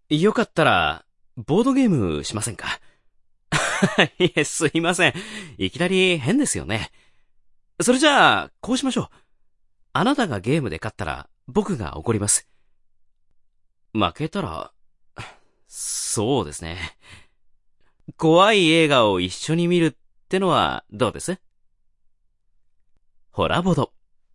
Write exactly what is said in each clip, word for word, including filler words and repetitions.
よかったら、ボードゲームしませんか？いえ、すいません。いきなり変ですよね。それじゃあ、こうしましょう。あなたがゲームで勝ったら、僕が怒ります。負けたら、そうですね。怖い映画を一緒に見るってのはどうです？ホラボド。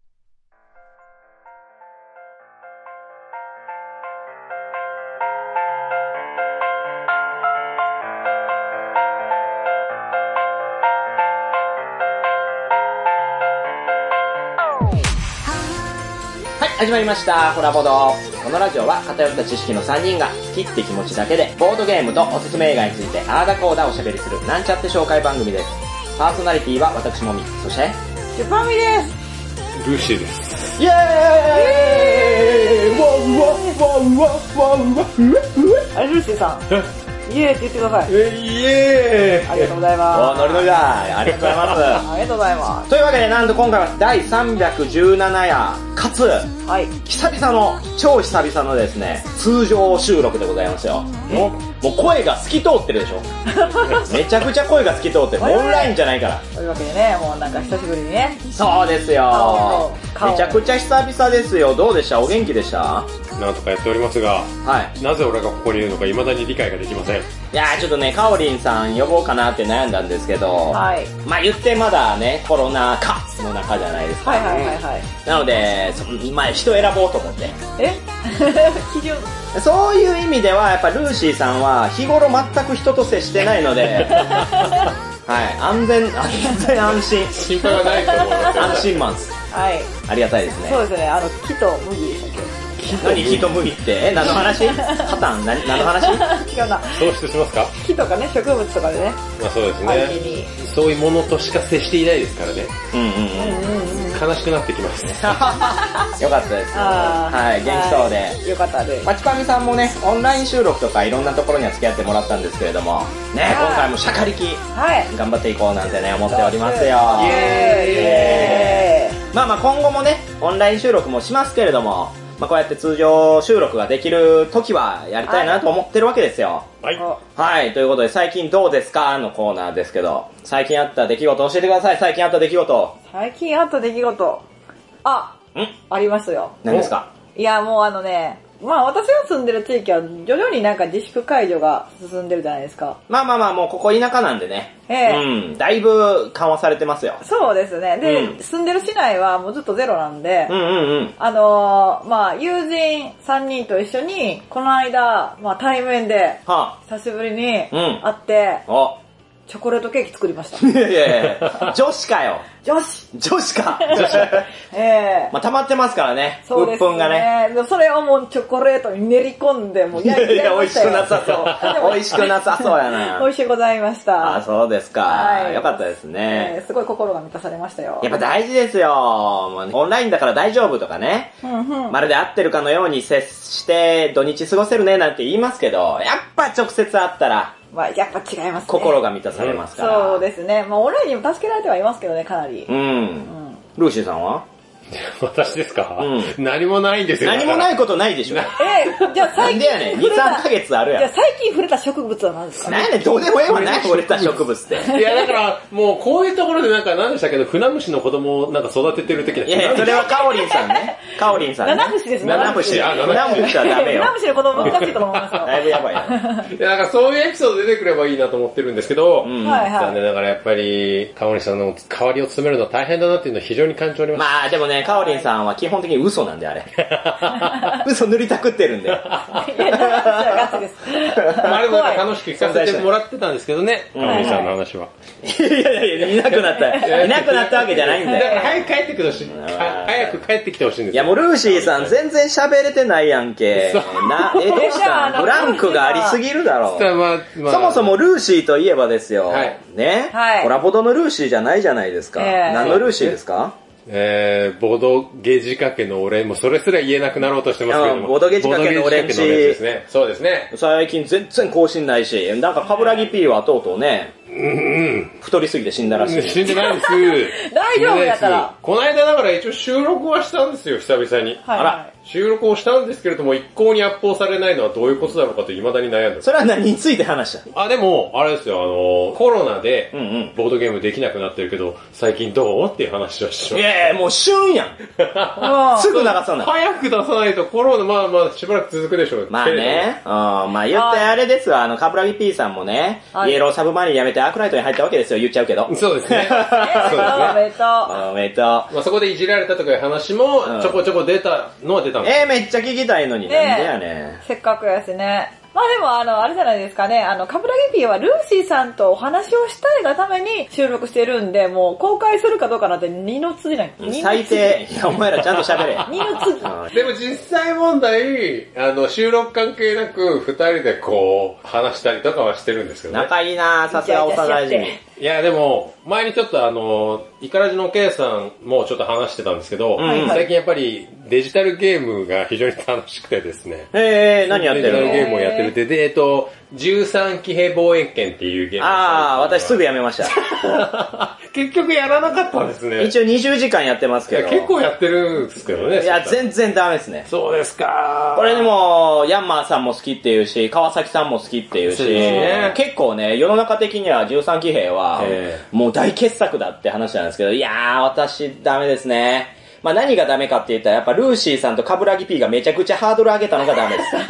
始まりましたホラボド。このラジオは偏った知識のさんにんが好きって気持ちだけでボードゲームとおすすめ映画についてあーだこーだおしゃべりするなんちゃって紹介番組です。パーソナリティは私もみ、そしてシュパミです。 ルーシーです。 イエーイ。ワンワンワンワンワンワン。 あれルーシーさん、イエーって言ってください。 イエーイ。 ありがとうございます。 おー、ノリノリだ。ありがとうございます。 ありがとうございます。 というわけで、なんと今回はだいさんびゃくじゅうなな夜かつ、 はい、 久々の超久々のですね通常収録でございますよ。もう、もう声が透き通ってるでしょ。めちゃくちゃ声が透き通ってる。オンラインじゃないから。 というわけでね、もうなんか久しぶりにね。 そうですよ。めちゃくちゃ久々ですよ。どうでした？お元気でした？ なんとかやっておりますが、 はい。 なぜ俺がここにいるのか未だに理解ができません。 いやーちょっとね、かおりんさん呼ぼうかなって悩んだんですけど、 はい。 まあ言ってまだね、コロナ禍の中じゃないですか。 はいはいはいはい。 なので、そ今人選ぼうと思って。 え基準そういう意味では、やっぱルーシーさんは日頃全く人と接してないので、はい、安全、安全安心。 心配はないと思います。 安心マンス。 はい。 ありがたいですね。 そうですね、あの、木と麦でしたっけ？ 何木と麦って、え、何の話？カタン？何、何の話？ 違うな。 そうしてしますか？ 木とかね、植物とかでね。 まあそうです相手ね。 に。 そういうものとしか接していないですからね。 うんうんうん。 うんうんうん。 悲しくなってきますね。 よかったです。 あーはい、元気そうで。 はいよかったです。 まちぱみさんもね、オンライン収録とかいろんなところには付き合ってもらったんですけれども、ね、 はい今回もシャカリキはい。 頑張っていこうなんてね、思っておりますよ。 イエーイ。 まあまあ今後もね、オンライン収録もしますけれども、まあこうやって通常収録ができる時はやりたいなと思ってるわけですよ。 はい。 はい、ということで最近どうですかのコーナーですけど、最近あった出来事教えてください。最近あった出来事。 最近あった出来事。あ、 んありますよ。 何ですか？ いや、もうあのね、まあ私が住んでる地域は徐々になんか自粛解除が進んでるじゃないですか。 まあまあまあ、もうここ田舎なんでね。 ええうん、だいぶ緩和されてますよ。 そうですね。で、 うん住んでる市内はもうずっとゼロなんで、 うんうんうん。 あのー、まあ友人さんにんと一緒に、この間、まあ対面で、 は久しぶりにうん会って、 あ、お。 チョコレートケーキ作りました。 いやいやいや、女子かよ。 女子女子か。 ええまあ溜まってますからね。 そうです鬱憤がね。 ね。でそれをもうチョコレートに練り込んで、もういやいや、美味しくなさでそう。 も美味しくなさそうやな。 美味しゅうございました。 あ、そうですか。 はいよかったですえね。 ーすごい心が満たされましたよ。 やっぱ大事ですよ。もうオンラインだから大丈夫とかね。 うんうん。 まるで会ってるかのように接して土日過ごせるねなんて言いますけど、やっぱ直接会ったらまあやっぱ違いますね。 心が満たされますから。 そうですね。まあオンラインにも助けられてはいますけどね、かなり。 うん。 うんルーシーさんは私ですか？ うん何もないんですよ。 何もないことないでしょ。 えー、じゃあな最近んでやねん。に、 触れたさんかげつあるやんじゃあ。最近触れた植物は何ですか？ なんやねん、どうでもええわ。何触れた植物って。 いやだから、もうこういうところでなんか何でしたけど、船虫の子供をなんか育ててる的な。 いやいや、それはカオリンさんね。カオリンさんね。 七節ですね七節。 あ七節はダメよナ。ムシの子供難しいと思いますよ。 だいぶやばいよ。 いやなんかそういうエピソード出てくればいいなと思ってるんですけど、 うん。 はいはい。 残念ながらやっぱり、川西さんの代わりを務めるのは大変だなっていうのは非常に感じております。 まあでもね、カオリンさんは基本的に嘘なんで、あれ。嘘塗りたくってるんで。 いや、ガチです。 まあでもなんか楽しく聞かせてもらってたんですけどね、川西さんの話は。 いやいやいや、いなくなった。いなくなったわけじゃないんだからだよ。 早く帰ってきてほしい。早く帰ってきてほしいんですよ。 いやもうルーシーさん全然喋れてないやんけ。な、え、どうしたん？ブランクがありすぎるだろ。 まあまあそもそもルーシーといえばですよ。 はいね。 はいコラボドのルーシーじゃないじゃないですか。 ええ何のルーシーですか？ えー、ボドゲ仕掛けの俺、もうそれすら言えなくなろうとしてますけども。 うんボドゲ仕掛けの俺んちボドゲ仕掛けの俺んちですね。そうですね。 最近全然更新ないし、なんかカブラギ P はとうとうね、 うん。 太りすぎて死んだらしい。 死んでないです。 大丈夫やから。 この間だから一応収録はしたんですよ、久々に。 はい、 あら。 収録をしたんですけれども、一向にアップをされないのはどういうことだろうかと未だに悩んでます。 それは何について話した？ あ、でも、あれですよ、あの、コロナでうんうん、 ボードゲームできなくなってるけど、最近どうっていう話をしまいやいや、もう旬やん。すぐ流さない。 早く出さないとコロナ、まあまあしばらく続くでしょう。 まあね、うん、まあ言ってあれですわ、あの、カブラギ P さんもね、イエローサブマリンやめてアークライトに入ったわけですよ、言っちゃうけど。 そうですね。そうですね。 おめでとう。 おめでとう。 まあそこでいじられたとかいう話も、ちょこちょこ出たのは出たんです。 えー、めっちゃ聞きたいのに、なんでやねせっかくやしね。まあでもあの、あれじゃないですかね、あの、カブラギ P はルーシーさんとお話をしたいがために収録してるんで、もう公開するかどうかなんて二の次ない。 最低。いや、お前らちゃんと喋れ。 二の次。 でも実際問題、あの、収録関係なく二人でこう、話したりとかはしてるんですけどね。 仲いいなぁ、さすが幼馴染。 いや、でも、前にちょっとあの、イカラジの K さんもちょっと話してたんですけど、 うん、 最近やっぱりデジタルゲームが非常に楽しくてですね。 へー、何やってるの？ デジタルゲームをやってるって、で、えっと、じゅうさん騎兵望遠鏡っていうゲーム。 あー、私すぐやめました。 結局やらなかったんですね。 一応にじゅうじかんやってますけど。 結構やってるんですけどね。 いや、全然ダメですね。 そうですか。 これでも、ヤンマーさんも好きっていうし、川崎さんも好きっていうし、ね、結構ね、世の中的にはじゅうさん騎兵は、もう大傑作だって話なんですけど、いやー、私ダメですね。まあ何がダメかって言ったら、やっぱルーシーさんとカブラギ P がめちゃくちゃハードル上げたのがダメです。す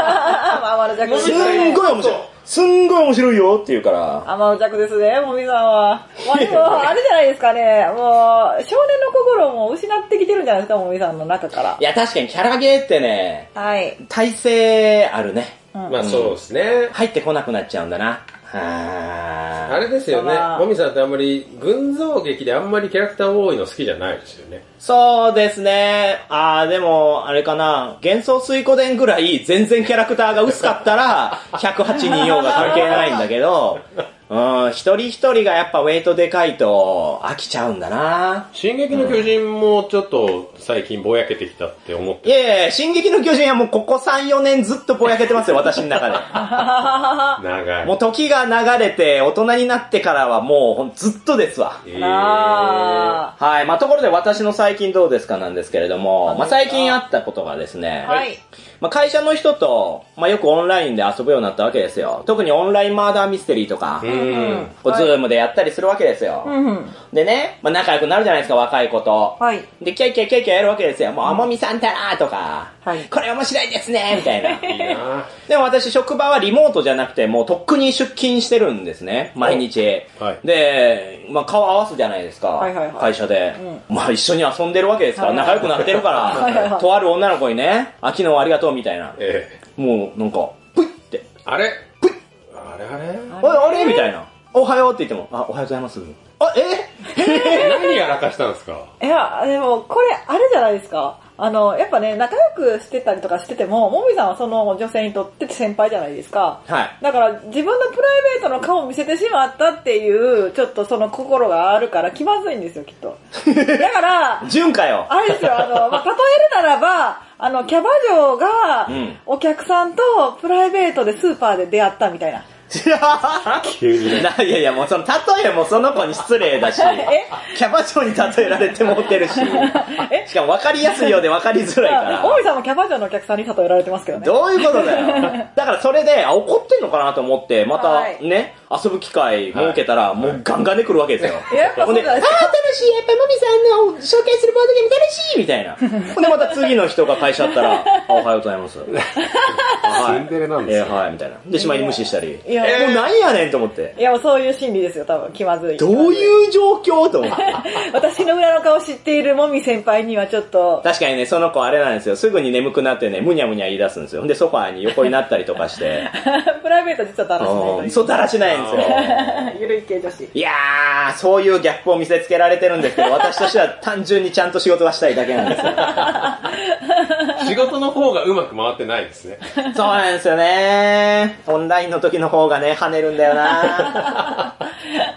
んごい面白い。すんごい面白いよって言うから。 甘う着ですね、もみさんは。まあでも、あれじゃないですかね、もう、少年の心も失ってきてるんじゃないですか、もみさんの中から。 いや、確かにキャラゲーってね、 はい。 耐性あるね。 うん、まあそうですね。 入ってこなくなっちゃうんだな。はあれですよね。もみさんってあんまり群像劇であんまりキャラクター多いの好きじゃないですよね。 そうですね。あーでも、あれかな。幻想水湖伝ぐらい全然キャラクターが薄かったら、ひゃくはちにんようが関係ないんだけど、うん、一人一人がやっぱウェイトでかいと飽きちゃうんだな。 進撃の巨人もちょっと最近ぼやけてきたって思って。 いやいや、進撃の巨人はもうここさん、よねんずっとぼやけてますよ、私の中で。 長い。 もう時が流れて大人になってからはもうずっとですわ。 えー、 はい。まあところで私の最近どうですかなんですけれども、まあ最近あったことがですね、 はい。 まあ会社の人と、まあよくオンラインで遊ぶようになったわけですよ。特にオンラインマーダーミステリーとか、 うん、 こうズームでやったりするわけですよ。 うん、 でね、まあ仲良くなるじゃないですか、若い子と。 はい。 で、キャイキャイキャイキャイやるわけですよ。もう、あもみさんたらーとか、 はい。 これ面白いですねみたいな。 いいなでも私、職場はリモートじゃなくて、もうとっくに出勤してるんですね、毎日。 はい。 で、まあ顔合わすじゃないですか。 はいはいはい。 会社で。うん、まあ一緒に遊んでるわけですから、 はいはい、 仲良くなってるから、 はいはいはい、 とある女の子にね、あ、昨日はありがとうみたいな。 ええ。もう、なんか、ぷいって。 あれぷいあれあれあれあれみたいな。おはようって言っても、あ、おはようございます。あ、え何やらかしたんですか？ いや、でも、これ、あれじゃないですか。あの、やっぱね、仲良くしてたりとかしてても、もみさんはその女性にとって先輩じゃないですか。 はい。 だから、自分のプライベートの顔を見せてしまったっていう、ちょっとその心があるから気まずいんですよ、きっと。だから、 純かよ。 あれですよ、あの、まあ、例えるならば、あの、キャバ嬢が、お客さんとプライベートでスーパーで出会ったみたいな。 急にね。 いやいや、もうその、例えもその子に失礼だし、キャバ嬢に例えられてもってるし、しかも分かりやすいようで分かりづらいから。 大井さんもキャバ嬢のお客さんに例えられてますけどね。 どういうことだよ。だからそれで、あ、怒ってんのかなと思って、またね、はい、遊ぶ機会設けたら、はい、もうガンガンで来るわけですよ。 やっぱそうじゃないですか。 あ、楽しい、やっぱもみさんの紹介するボードゲーム楽しいみたいな。ほんでまた次の人が会社あったら、あ、おはようございます。 ツンデレなんですよ。 えー、はい、みたいな。で、しまいに無視したり。 いや、 もう何やねんと思って。 いや、もうそういう心理ですよ、多分。気まずい。 どういう状況と思って。 私の裏の顔知っているもみ先輩にはちょっと。 確かにね、その子あれなんですよ。すぐに眠くなってね、むにゃむにゃ言い出すんですよ。で、ソファーに横になったりとかして。 プライベート実はだらしない。 そう、だらしないんですよ。 ゆるい系女子。 いやー、そういうギャップを見せつけられてるんですけど、私としては単純にちゃんと仕事がしたいだけなんですよ。 仕事の方がうまく回ってないですね。 そうなんですよね。オンラインの時の方がね、跳ねるんだよな。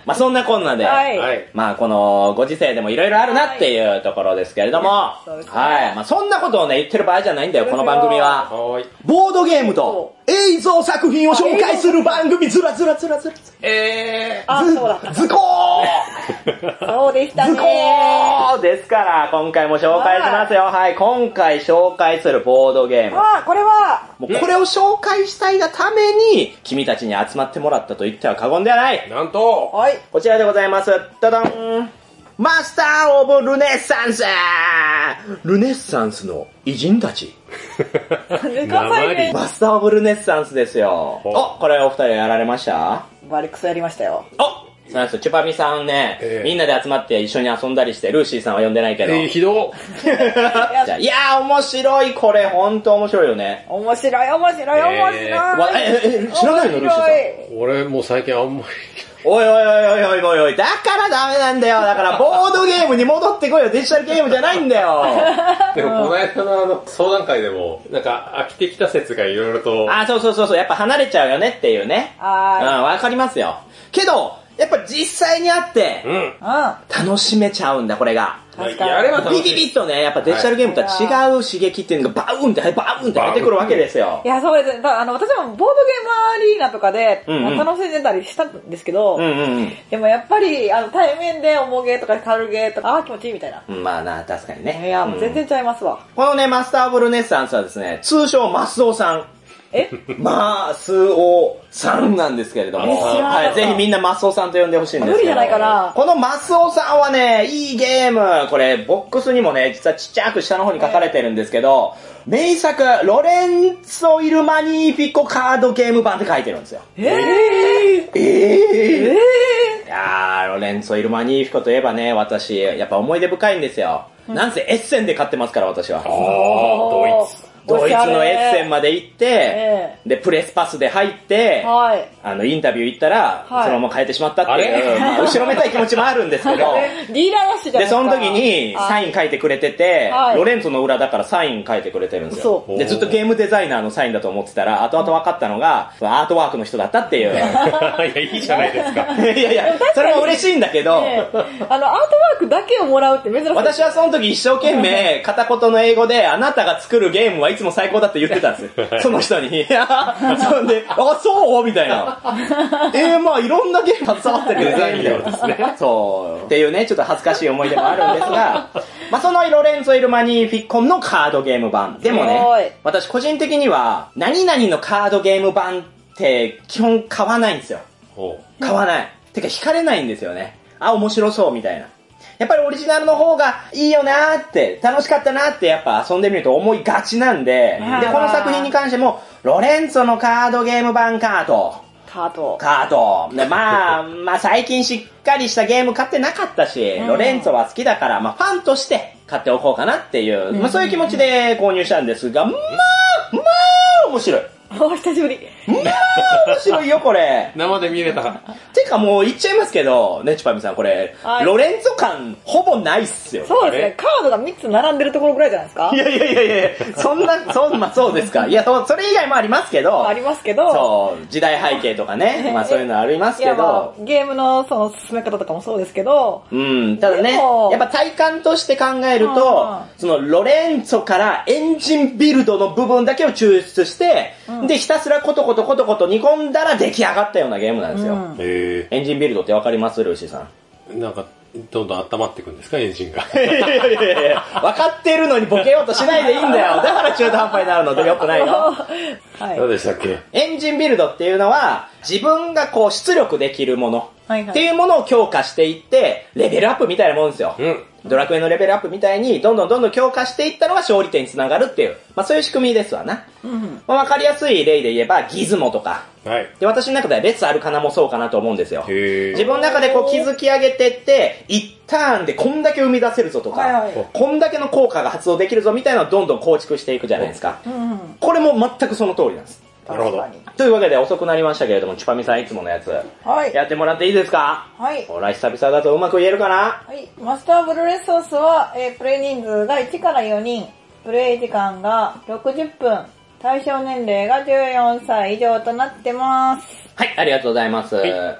まあそんなこんなで、 はい。 はい。 まあこのご時世でもいろいろあるなっていうところですけれども、はそうですねい。まあそんなことをね、言ってる場合じゃないんだよ、この番組は。 はーい。 ボードゲームと映像作品を紹介する番組、ずらずらずらずら。 えあ、そうだった。 ズコーそうでしたズコね。 ーですから、今回も紹介しますよ。はい、今回紹介するボードゲーム。 あ、これは、 もうこれを紹介したいがために、君たちに集まってもらったと言っては過言ではない。 ー、なんと、 はい。 こちらでございます。ダダン。マスターオブルネッサンスルネッサンスの偉人たち。 関西弁。 マスターオブルネッサンスですよ。 ほうお、これお二人やられました？ バリクソやりましたよ。 おそうです。チュパミさんね、 ええみんなで集まって一緒に遊んだりして、ルーシーさんは呼んでないけど。 えー、ひど。 じゃあいやー面白い、これほんと面白いよね。 面白い、面白い、面白い。 わえええ知らないのルーシーさん。 俺もう最近あんまり。 おいおいおいおいおいおいおい、だからダメなんだよ。だからボードゲームに戻ってこいよ。デジタルゲームじゃないんだよ。 でもこの間のあの相談会でも、なんか飽きてきた説がいろいろと。 あ、そうそうそうそう、やっぱ離れちゃうよねっていうね。うん、 はわかりますよ。けど、やっぱ実際にあってう、ん。 ーい。うん。 楽しめちゃうんだ、これが。 確かにやれば楽しい。 ビビビッとね、やっぱデジタルゲームとは違う刺激っていうのがバウンって、バウンって出てくるわけですよい。や、そうですね。だあの、私もボードゲームアリーナとかで、 うんうん楽しんでたりしたんですけど、 うんうんでもやっぱり、あの、対面で重ゲーとか軽ゲーとか、あー気持ちいいみたいな。 うん。まあな、確かにね。 いや、もううん全然ちゃいますわ。 このね、マスターオブルネッサンスはですね、通称マスオさん。 えマスオさんなんですけれども、 え知らなかったはい、ぜひみんなマスオさんと呼んでほしいんですけど。 無理じゃないかなこのマスオさんはね、いいゲーム、これボックスにもね、実はちっちゃく下の方に書かれてるんですけど、名作、ロレンツォ・イル・マニーフィコカードゲーム版って書いてるんですよ。 えー、 えー、 えいやー、ロレンツォ・イル・マニーフィコといえばね、私、やっぱ思い出深いんですよ。なんせエッセンで買ってますから、私は。 あー、ドイツ。 ドイツのエッセンまで行って、 えで、プレスパスで入って、 はい。 あの、インタビュー行ったら、 はいそのまま変えてしまったっていう、 あれまあ、後ろめたい気持ちもあるんですけど、 ディーラーラッシュじゃないで、 ですか。 その時にサイン書いてくれてて、 はいロレンツォの裏だからサイン書いてくれてるんですよ。 嘘で、ずっとゲームデザイナーのサインだと思ってたら、後々分かったのが、アートワークの人だったっていう。いいや、いいじゃないですか。 やいや、それも嬉しいんだけど、 ええあの、アートワークだけをもらうって珍しい。 私はその時一生懸命片言の英語で、あなたが作るゲームはいつも最高だって言ってたんですよ。その人に。いやそんで、あ、そうみたいな。えー、まあいろんなゲーム携わってるデザイン料ですね。 そう。っていうね、ちょっと恥ずかしい思い出もあるんですが、まあそのロレンツォ・イル・マニーフィコンのカードゲーム版。でもすごいね、私個人的には、何々のカードゲーム版って基本買わないんですよ。 ほ買わない。てか惹かれないんですよね。あ、面白そうみたいな。やっぱりオリジナルの方がいいよなーって、楽しかったなーってやっぱ遊んでみると思いがちなんで、 あーで、この作品に関しても、ロレンツォのカードゲーム版かと。 カート。 カート。で、まあ、まあ最近しっかりしたゲーム買ってなかったし、 うんロレンツォは好きだから、まあファンとして買っておこうかなっていう、まあそういう気持ちで購入したんですが、まあ、まあ、面白い。 お久しぶり。 まあ、面白いよ、これ。 う。生で見れた。 てかもう言っちゃいますけど、ねちぱみさんこれ、 はいロレンツォ感ほぼないっすよ。 そうですねあれ。 カードがみっつ並んでるところぐらいじゃないですかいやいやいやいやそんな、そん、まあそうですか。いや、そそれ以外もありますけど、 ありますけど。 そう、時代背景とかね、まあそういうのありますいや、まけど、 あ、ゲームのその進め方とかもそうですけど、 うん、ただねでも、 やっぱ体感として考えると、そのロレンツォからエンジンビルドの部分だけを抽出して、で、ひたすらコトコトコトコト煮込んだら出来上がったようなゲームなんですよ。 うんえエンジンビルドってわかりますルーシーさん。 ー、なんか、どんどん温まっていくんですか、エンジンが。 いやいやいやいや、分かってるのにボケようとしないでいいんだよ。だから中途半端になるのでよくないの。 はい。 何でしたっけ？ エンジンビルドっていうのは、自分がこう出力できるものはいはいっていうものを強化していって、レベルアップみたいなもんですよ。 うん。 ドラクエのレベルアップみたいに、どんどんどんどん強化していったのが勝利点につながるっていう、まあそういう仕組みですわな。 うん。 まあわかりやすい例で言えば、ギズモとか。 はい。 で、私の中では列あるかなもそうかなと思うんですよ。 へ自分の中でこう築き上げてって、一ターンでこんだけ生み出せるぞとか、 はいはいこんだけの効果が発動できるぞみたいなのをどんどん構築していくじゃないですか。 うん。 これも全くその通りなんです。 なるほど確かにというわけで遅くなりましたけれども、チュパミさんいつものやつ、 はい。 やってもらっていいですか？ はい。 ほら、久々だとうまく言えるかな？ はい。マスターブルーレッソースは、えープレイ人数がいちからよにん、プレイ時間がろくじゅっぷん、対象年齢がじゅうよんさい以上となってます。 はい、ありがとうございます。 いこ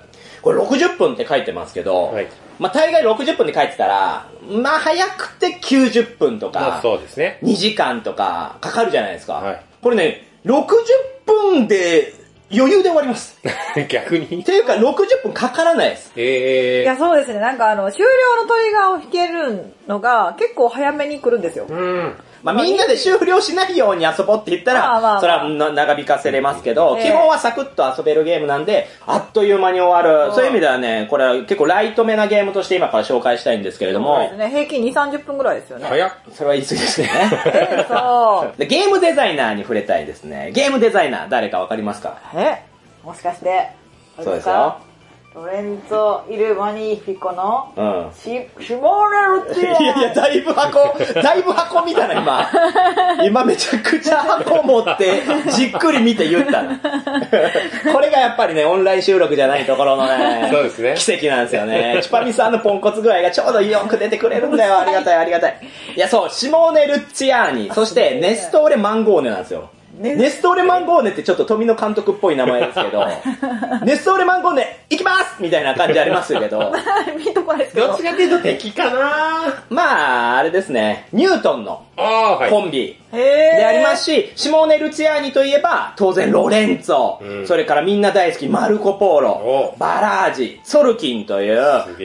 これろくじゅっぷんって書いてますけど、 はい、 まあ大概ろくじゅっぷんで書いてたら、まあ早くてきゅうじゅっぷんとか、 まあ、そうですね。 にじかんとかかかるじゃないですか。 はい、これね、ろくじゅっぷんで余裕で終わります。 逆にっていうかろくじゅっぷんかからないです。 えー、いや、そうですね。なんかあの、終了のトリガーを引けるのが結構早めに来るんですよ。 うん。まあみんなで終了しないように遊ぼうって言ったら、まあまあまあ、それは長引かせれますけど、えー、基本はサクッと遊べるゲームなんで、あっという間に終わる。そういう意味ではね、これは結構ライトめなゲームとして今から紹介したいんですけれども。 そうですね。平均に、さんじゅっぷんぐらいですよね。 早っ。それは言い過ぎですね。えー、そうで。ゲームデザイナーに触れたいですね。ゲームデザイナー誰かわかりますか？ えもしかして、 そうですよ。 ロレンツォ・イル・マニフィコの、 うん。 シ、シモーネルティア。 いやいや、だいぶ箱、だいぶ箱見たな、今。今めちゃくちゃ箱持って、じっくり見て言ったな。これがやっぱりね、オンライン収録じゃないところのね、 そうですね。 奇跡なんですよね。チュパミさんのポンコツ具合がちょうどよく出てくれるんだよ。ありがたい、ありがたい。いや、そう、シモーネ・ルッツィアーニ、そしてネストーレ・マンゴーネなんですよ。ネストーレマンゴーネってちょっと富野監督っぽい名前ですけど、ネストーレマンゴーネ行きますみたいな感じありますけど、 見とこないですけど。 どっちかっていうと敵かな。 まあ、あれですね、ニュートンのコンビでありますし、シモーネ・ルツィアーニといえば、当然ロレンツォ、うん、それからみんな大好きマルコ・ポーロ、バラージ、ソルキンという、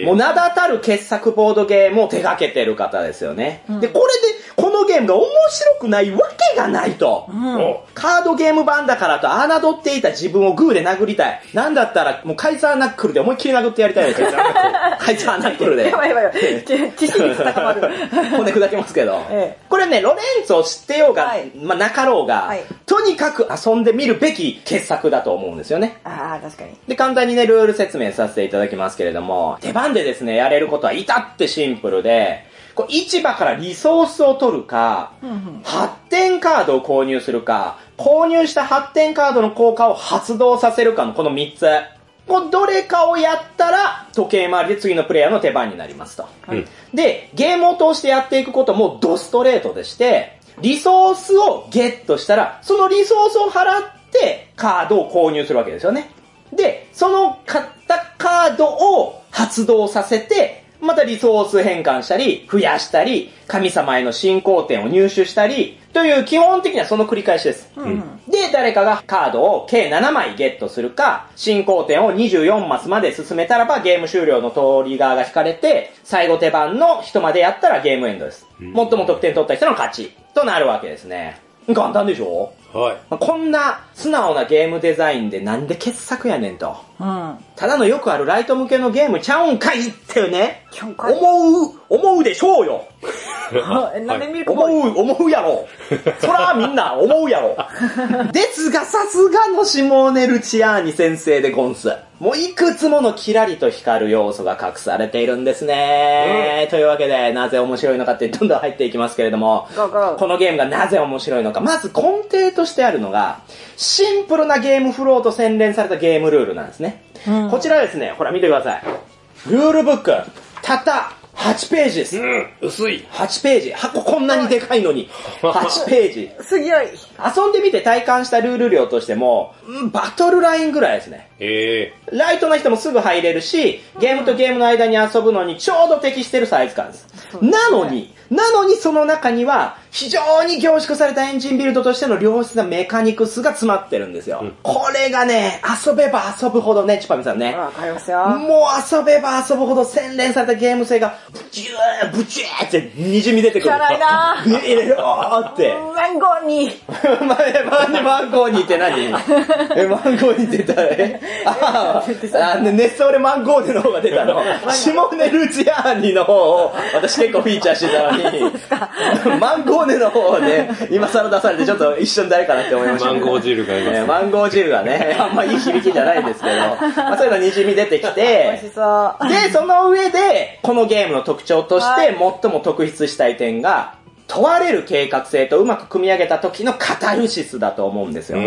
もう名だたる傑作ボードゲームを手掛けてる方ですよね。うん、で、これで、このゲームが面白くないわけがないと。うん、カードゲーム版だからと侮っていた自分をグーで殴りたい。なんだったらもうカイザーナックルで思いっきり殴ってやりたいですよ。カイザーナックルで。 やばいやばいやばい。知識に高まる。 骨砕けますけど。ええ、これね、ロレンツを知ってようが、はい、まあなかろうが、はい、とにかく遊んでみるべき傑作だと思うんですよね。 ああ、確かに。 で、簡単にね、ルール説明させていただきますけれども、手番でですね、やれることは至ってシンプルで、こう市場からリソースを取るか、うんうん、発展カードを購入するか、購入した発展カードの効果を発動させるかのこのみっつ。このどれかをやったら、時計回りで次のプレイヤーの手番になりますと。うん、で、ゲームを通してやっていくこともドストレートでして、リソースをゲットしたら、そのリソースを払ってカードを購入するわけですよね。で、その買ったカードを発動させて、またリソース変換したり、増やしたり、神様への信仰点を入手したり、という基本的にはその繰り返しです。うん、で、誰かがカードを計ななまいゲットするか、信仰点をにじゅうよんマスまで進めたらばゲーム終了のトリガーが引かれて、最後手番の人までやったらゲームエンドです。うん、最も得点取った人の勝ちとなるわけですね。簡単でしょ？はい。こんな素直なゲームデザインでなんで傑作やねんと。うん。ただのよくあるライト向けのゲームちゃうんかいってね。思う、思うでしょうよ。 なんで見るか思う、思うやろ。そらみんな思うやろ。ですがさすがのシモーネ・ルチアーニ先生でゴンス。もういくつものキラリと光る要素が隠されているんですね、うん、というわけでなぜ面白いのかってどんどん入っていきますけれども、このゲームがなぜ面白いのか、まず根底としてあるのがシンプルなゲームフローと洗練されたゲームルールなんですね、うん、こちらですね、ほら見てください。ルールブックたったはちページです。うん、 薄い。 はちページ。箱こんなにでかいのに。はちページ。 すぎい。 遊んでみて体感したルール量としても、バトルラインぐらいですね。 へー。ライトな人もすぐ入れるし、ゲームとゲームの間に遊ぶのにちょうど適してるサイズ感です。なのに、なのにその中には、非常に凝縮されたエンジンビルドとしての良質なメカニクスが詰まってるんですよ。うん、これがね、遊べば遊ぶほどね、チュパミさんね。 わかりますよ。 もう遊べば遊ぶほど洗練されたゲーム性が、ブチュー、ブチューって滲み出てくる。 汚いなぁ。 ビーーって。 マンゴーに。 マンゴーにって何え、マンゴーにって誰ああ、ネストーレマンゴーネの方が出たの。シモネ・ルチアーニの方を私結構フィーチャーしてたのに、マンゴーネの方で今更出されてちょっと一瞬誰かなって思いました、 ね。マンゴー汁がいます、ね。 マンゴー汁がね、あんまいい響きじゃないですけど、まあ、そういうの滲み出てきて、 美味しそう。 で、その上で、このゲームの特徴として最も特筆したい点が、問われる計画性とうまく組み上げた時のカタルシスだと思うんですよ、うん、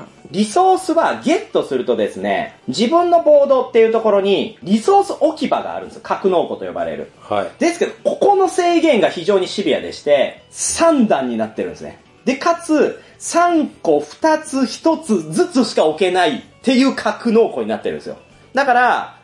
リソースはゲットするとですね、自分のボードっていうところにリソース置き場があるんですよ。格納庫と呼ばれる、はい、ですけどここの制限が非常にシビアでしてさん段になってるんですね。でかつさんこふたつひとつずつしか置けないっていう格納庫になってるんですよ。だから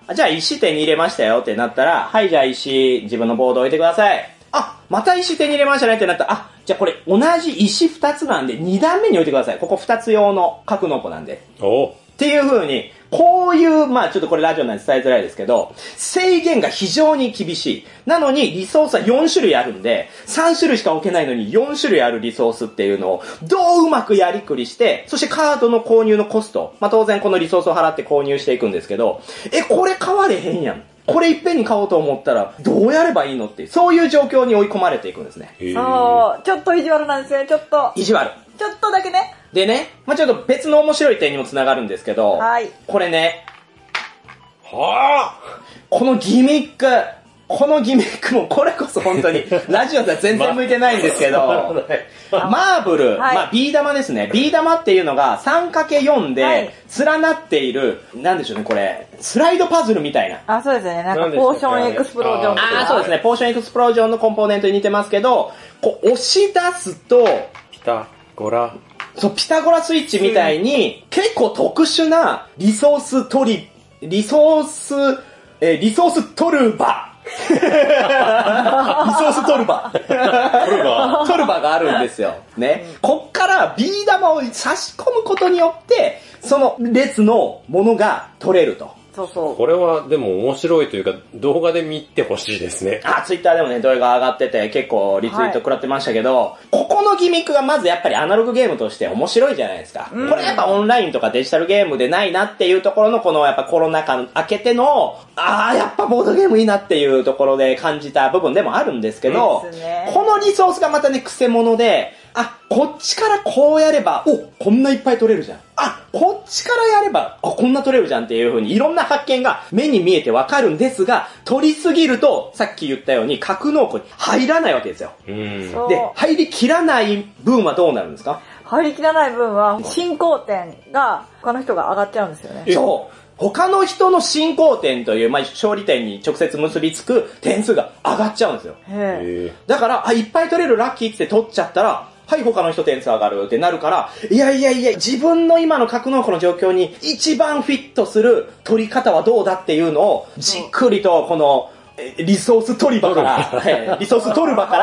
じゃあ石手に入れましたよってなったら、はい、じゃあ石、自分のボード置いてください。あ、また石手に入れましたねってなったら、あ、じゃあこれ同じ石ふたつなんでに段目に置いてください。ここふたつ用の格納庫なんで。 おっていう風に、こういう、まあちょっとこれラジオなんで伝えづらいですけど、制限が非常に厳しい。なのにリソースはよん種類あるんで、さん種類しか置けないのによん種類あるリソースっていうのを、どううまくやりくりして、そしてカードの購入のコスト、まあ当然このリソースを払って購入していくんですけど、え、これ買われへんやん。これいっぺんに買おうと思ったら、どうやればいいのっていう、そういう状況に追い込まれていくんですね。 そう、ちょっと意地悪なんですね、ちょっと。 意地悪。 ちょっとだけね。 でね、まあちょっと別の面白い点にもつながるんですけど、 はい。 これね、 はぁこのギミック、このギミックもこれこそ本当に、ラジオでは全然向いてないんですけど、マーブル、 はい、 まあビー玉ですね。ビー玉っていうのが さんかけよん で連なっている、なんでしょうね、これ、スライドパズルみたいな。 あ、そうですね。なんかポーションエクスプロージョンとか。 ああ、そうですね。ポーションエクスプロージョンのコンポーネントに似てますけど、こう押し出すと、 ピタゴラ。 そう、ピタゴラスイッチみたいに、結構特殊なリソース取り、リソース、えー、リソース取る場。リソース取る場。取る場。取る場があるんですよ。ね。こっからビー玉を差し込むことによって、その列のものが取れると。 そうそう。 これはでも面白いというか、動画で見てほしいですね。 あ、ツイッターでもね、動画上がってて結構リツイート食らってましたけど、はい、ここのギミックがまずやっぱりアナログゲームとして面白いじゃないですか。うん、これやっぱオンラインとかデジタルゲームでないなっていうところのこのやっぱコロナ禍明けての、あーやっぱボードゲームいいなっていうところで感じた部分でもあるんですけど、ね、このリソースがまたね、クセモノで、あ、こっちからこうやれば、お、こんないっぱい取れるじゃん。あ、こっちからやれば、あ、こんな取れるじゃんっていう風にいろんな発見が目に見えてわかるんですが、取りすぎると、さっき言ったように格納庫に入らないわけですよ。 うん。 で、入りきらない分はどうなるんですか？ 入りきらない分は、進行点が、他の人が上がっちゃうんですよね。 そう。他の人の進行点という、まあ、勝利点に直接結びつく点数が上がっちゃうんですよ。 へだから、あ、いっぱい取れるラッキーって取っちゃったら、はい、他の人点数上がるってなるから、いやいやいや、自分の今の格納庫の状況に一番フィットする取り方はどうだっていうのを、じっくりとこの、リソース取り場から、リソース取る場から、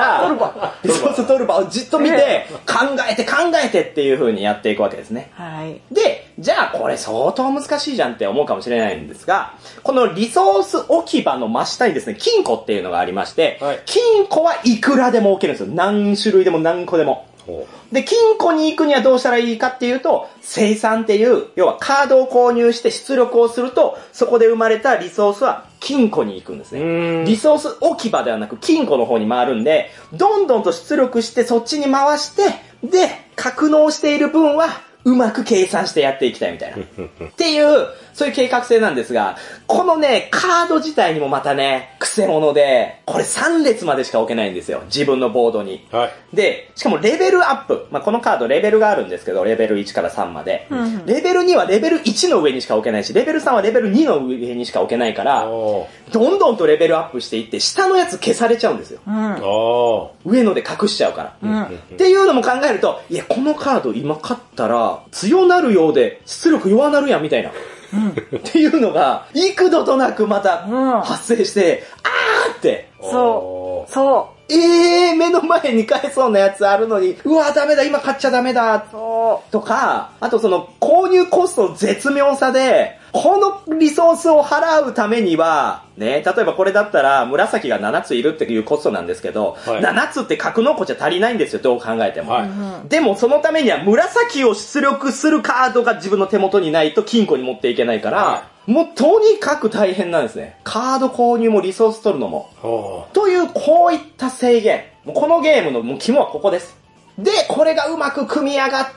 リソース取る場をじっと見て、考えて考えてっていう風にやっていくわけですね。 はい。 で、じゃあこれ相当難しいじゃんって思うかもしれないんですが、このリソース置き場の真下にですね、金庫っていうのがありまして、はい、金庫はいくらでも置けるんですよ。何種類でも何個でも。で、金庫に行くにはどうしたらいいかっていうと、生産っていう、要はカードを購入して出力をすると、そこで生まれたリソースは金庫に行くんですね。リソース置き場ではなく金庫の方に回るんで、どんどんと出力してそっちに回して、で、格納している分は、うまく計算してやっていきたいみたいな。っていう、そういう計画性なんですが、このね、カード自体にもまたね、癖者で、これさん列までしか置けないんですよ。自分のボードに。 はい。 で、しかもレベルアップ。まあ、このカードレベルがあるんですけど、レベルいちからさんまで。 うん、 レベルにはレベルいちの上にしか置けないし、レベルさんはレベルにの上にしか置けないから、どんどんとレベルアップしていって、下のやつ消されちゃうんですよ。 うん、 上ので隠しちゃうから、 うん。 っていうのも考えると、いや、このカード今買ったら、強なるようで出力弱なるやんみたいな、 うん、 っていうのが幾度となくまた発生して、うん、あーって、 そうそうえー、目の前に買えそうなやつあるのに、うわダメだ今買っちゃダメだそうとか、あとその購入コストの絶妙さで、このリソースを払うためには、ね、例えばこれだったら紫がななついるっていうコストなんですけど、はい、ななつって格納庫じゃ足りないんですよ、どう考えても。 はい、 でもそのためには紫を出力するカードが自分の手元にないと金庫に持っていけないから、はい、もうとにかく大変なんですね。カード購入もリソース取るのも。というこういった制限。このゲームのもう肝はここです。で、これがうまく組み上がって、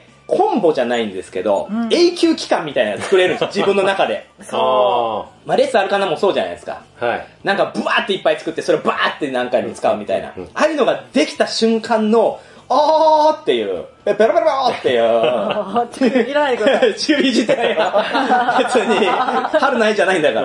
コンボじゃないんですけど、うん、永久期間みたいなの作れるんですよ、自分の中で。 そう。 まあ、レッスンあるかなもそうじゃないですか。 はい。 なんかブワーっていっぱい作って、それをバーって何回も使うみたいな。ああいうのができた瞬間の、あーっていう、 ペロペロペロっていう。 乳首いらないでください。 乳首いじってないよ。別に、春ないじゃないんだから。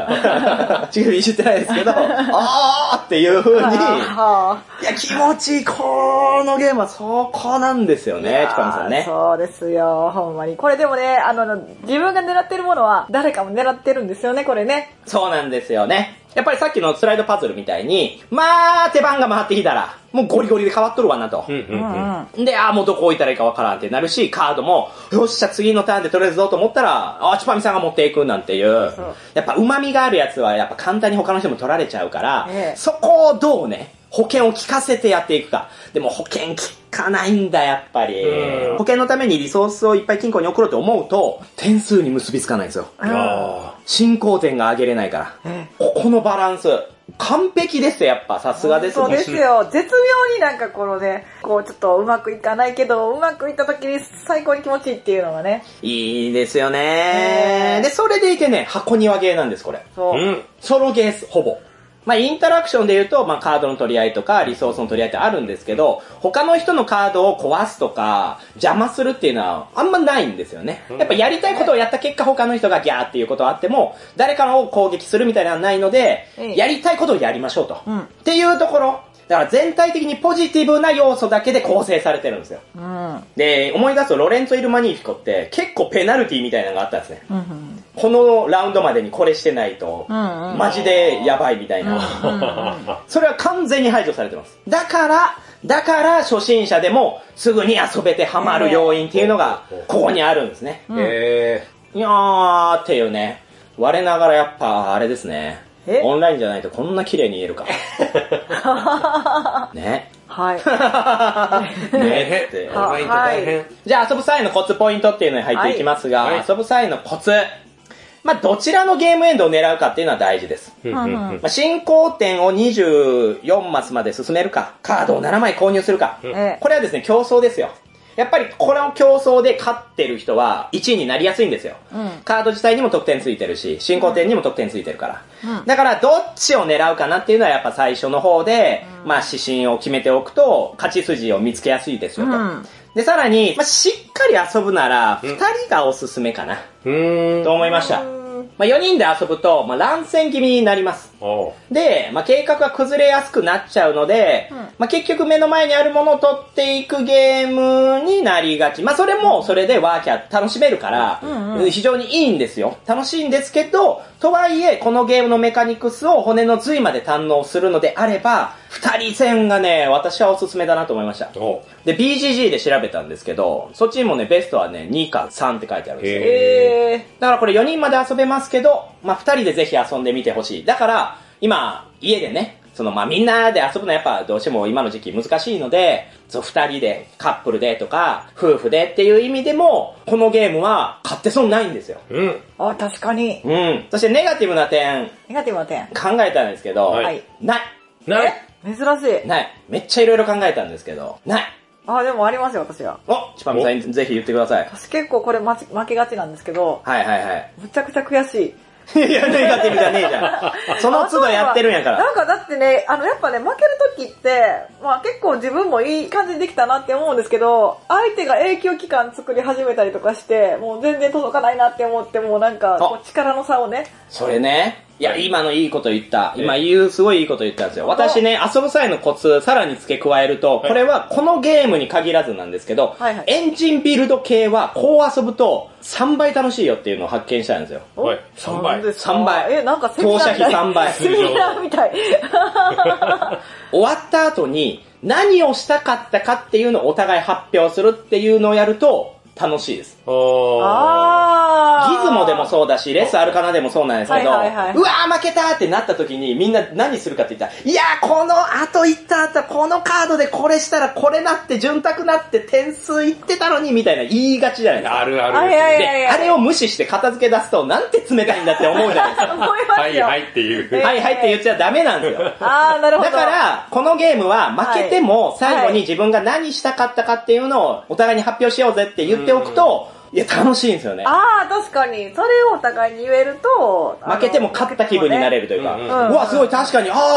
乳首いじってないですけど、あーっていう風に、いや、気持ちいい。このゲームはそこなんですよね、チパミさんね。 そうですよ、ほんまに。これでもね、あの、自分が狙ってるものは、誰かも狙ってるんですよね、これね。 そうなんですよね。やっぱりさっきのスライドパズルみたいに、まあ、手番が回ってきたら、もうゴリゴリで変わっとるわなと。うんうんうん、で、ああ、もうどこ置いたらいいかわからんってなるし、カードも、よっしゃ、次のターンで取れるぞと思ったら、ああ、チュパミさんが持っていくなんていう。やっぱ旨味があるやつは、やっぱ簡単に他の人も取られちゃうから、ええ、そこをどうね、保険を効かせてやっていくか。でも保険効かないんだ、やっぱり。保険のためにリソースをいっぱい金庫に送ろうと思うと、点数に結びつかないんですよ。進行点が上げれないから。ここのバランス。完璧ですよ、やっぱ。さすがですね。 そうですよ。絶妙になんかこのね、こうちょっとうまくいかないけど、うまくいった時に最高に気持ちいいっていうのがね。 いいですよね。で、それでいてね、箱庭ゲーなんです、これ。 そう。うん、 ソロゲース、ほぼ。まあ、インタラクションで言うと、まあ、カードの取り合いとか、リソースの取り合いってあるんですけど、他の人のカードを壊すとか、邪魔するっていうのは、あんまないんですよね。やっぱやりたいことをやった結果、他の人がギャーっていうことはあっても、誰かを攻撃するみたいなのはないので、やりたいことをやりましょうと。うん、っていうところ。だから全体的にポジティブな要素だけで構成されてるんですよ。うん、で、思い出すとロレンツォ・イル・マニーフィコって結構ペナルティみたいなのがあったんですね。うんうん、このラウンドまでにこれしてないと、マジでやばいみたいな。それは完全に排除されてます。だから、だから初心者でもすぐに遊べてハマる要因っていうのがここにあるんですね。へー。いやーっていうね。我ながらやっぱあれですね。オンラインじゃないとこんな綺麗に言えるか。ね。 はい。 ねって。オンラインって大変。じゃあ遊ぶ際のコツポイントっていうのに入っていきますが、はいはい、遊ぶ際のコツ。まあ、どちらのゲームエンドを狙うかっていうのは大事です。まあ、進行点をにじゅうよんマスまで進めるか、カードをななまい購入するか。これはですね、競争ですよ。やっぱりこの競争で勝ってる人はいちいになりやすいんですよ、うん、カード自体にも得点ついてるし進行点にも得点ついてるから、うん、だからどっちを狙うかなっていうのはやっぱ最初の方で、うん、まあ指針を決めておくと勝ち筋を見つけやすいですよと、うん、でさらに、まあ、しっかり遊ぶならふたりがおすすめかな、うん、と思いました。まあ、よにんで遊ぶと、まあ、乱戦気味になります。で、まあ、計画が崩れやすくなっちゃうので、うん、まあ、結局目の前にあるものを取っていくゲームになりがち。まあ、それもそれでワーキャー楽しめるから、うんうん、非常にいいんですよ。楽しいんですけど、とはいえ、このゲームのメカニクスを骨の髄まで堪能するのであれば、二人戦がね、私はおすすめだなと思いました。で、ビージージー で調べたんですけど、そっちにもね、ベストはね、にかさんって書いてあるんですよ。へー。だからこれよにんまで遊べますけど、まあ、ふたりでぜひ遊んでみてほしい。だから、今、家でね、そのまあ、みんなで遊ぶのはやっぱどうしても今の時期難しいので、そうふたりで、カップルでとか、夫婦でっていう意味でも、このゲームは買って損ないんですよ。 うん。あ、確かに。 うん。そしてネガティブな点。 ネガティブな点。 考えたんですけど、はい。ない。 ない。 珍しい。 ない。めっちゃいろいろ考えたんですけど、ない。 あ、でもありますよ、私は。 お、チパミさんぜひ言ってください。 私結構これ負けがちなんですけど、 はいはいはい。 むちゃくちゃ悔しい。 いや、ネガティブじゃねえじゃん。その都度やってるんやから。 なんかだってね、あの、やっぱね、負けるときって、まあ結構自分もいい感じにできたなって思うんですけど、相手が永久期間作り始めたりとかして、もう全然届かないなって思って、もうなんか、こう力の差をね。 それね。いや、今のいいこと言った。今言う、すごいいいこと言ったんですよ。私ね、遊ぶ際のコツ、さらに付け加えると、これはこのゲームに限らずなんですけど、はいはい、エンジンビルド系はこう遊ぶとさんばい楽しいよっていうのを発見したんですよ。 はい。さんばい。 さんばい。 え、なんかセミナーみたい。 投射費さんばい。 セミナーみたい。 終わった後に何をしたかったかっていうのをお互い発表するっていうのをやると、楽しいです。あギズモでもそうだし、レスアルカナでもそうなんですけど、はいはいはい、うわー負けたってなった時にみんな何するかって言ったら、いやーこの後いった後このカードでこれしたらこれなって潤沢なって点数いってたのにみたいな言いがちじゃないですか。 あるあるです、 ね。 で、あれを無視して片付け出すとなんて冷たいんだって思うじゃないですか。 思いますよ。 はいはいっていう。 はいはいって言っちゃダメなんですよ。 あーなるほど。 だから、このゲームは負けても最後に自分が何したかったかっていうのをお互いに発表しようぜって言っておくと、いや、楽しいんですよね。 ああ、確かに。それをお互いに言えると、 負けても勝った気分になれるというか、う、ね、うんうん、うわ、すごい、確かに、ああ、じゃあ、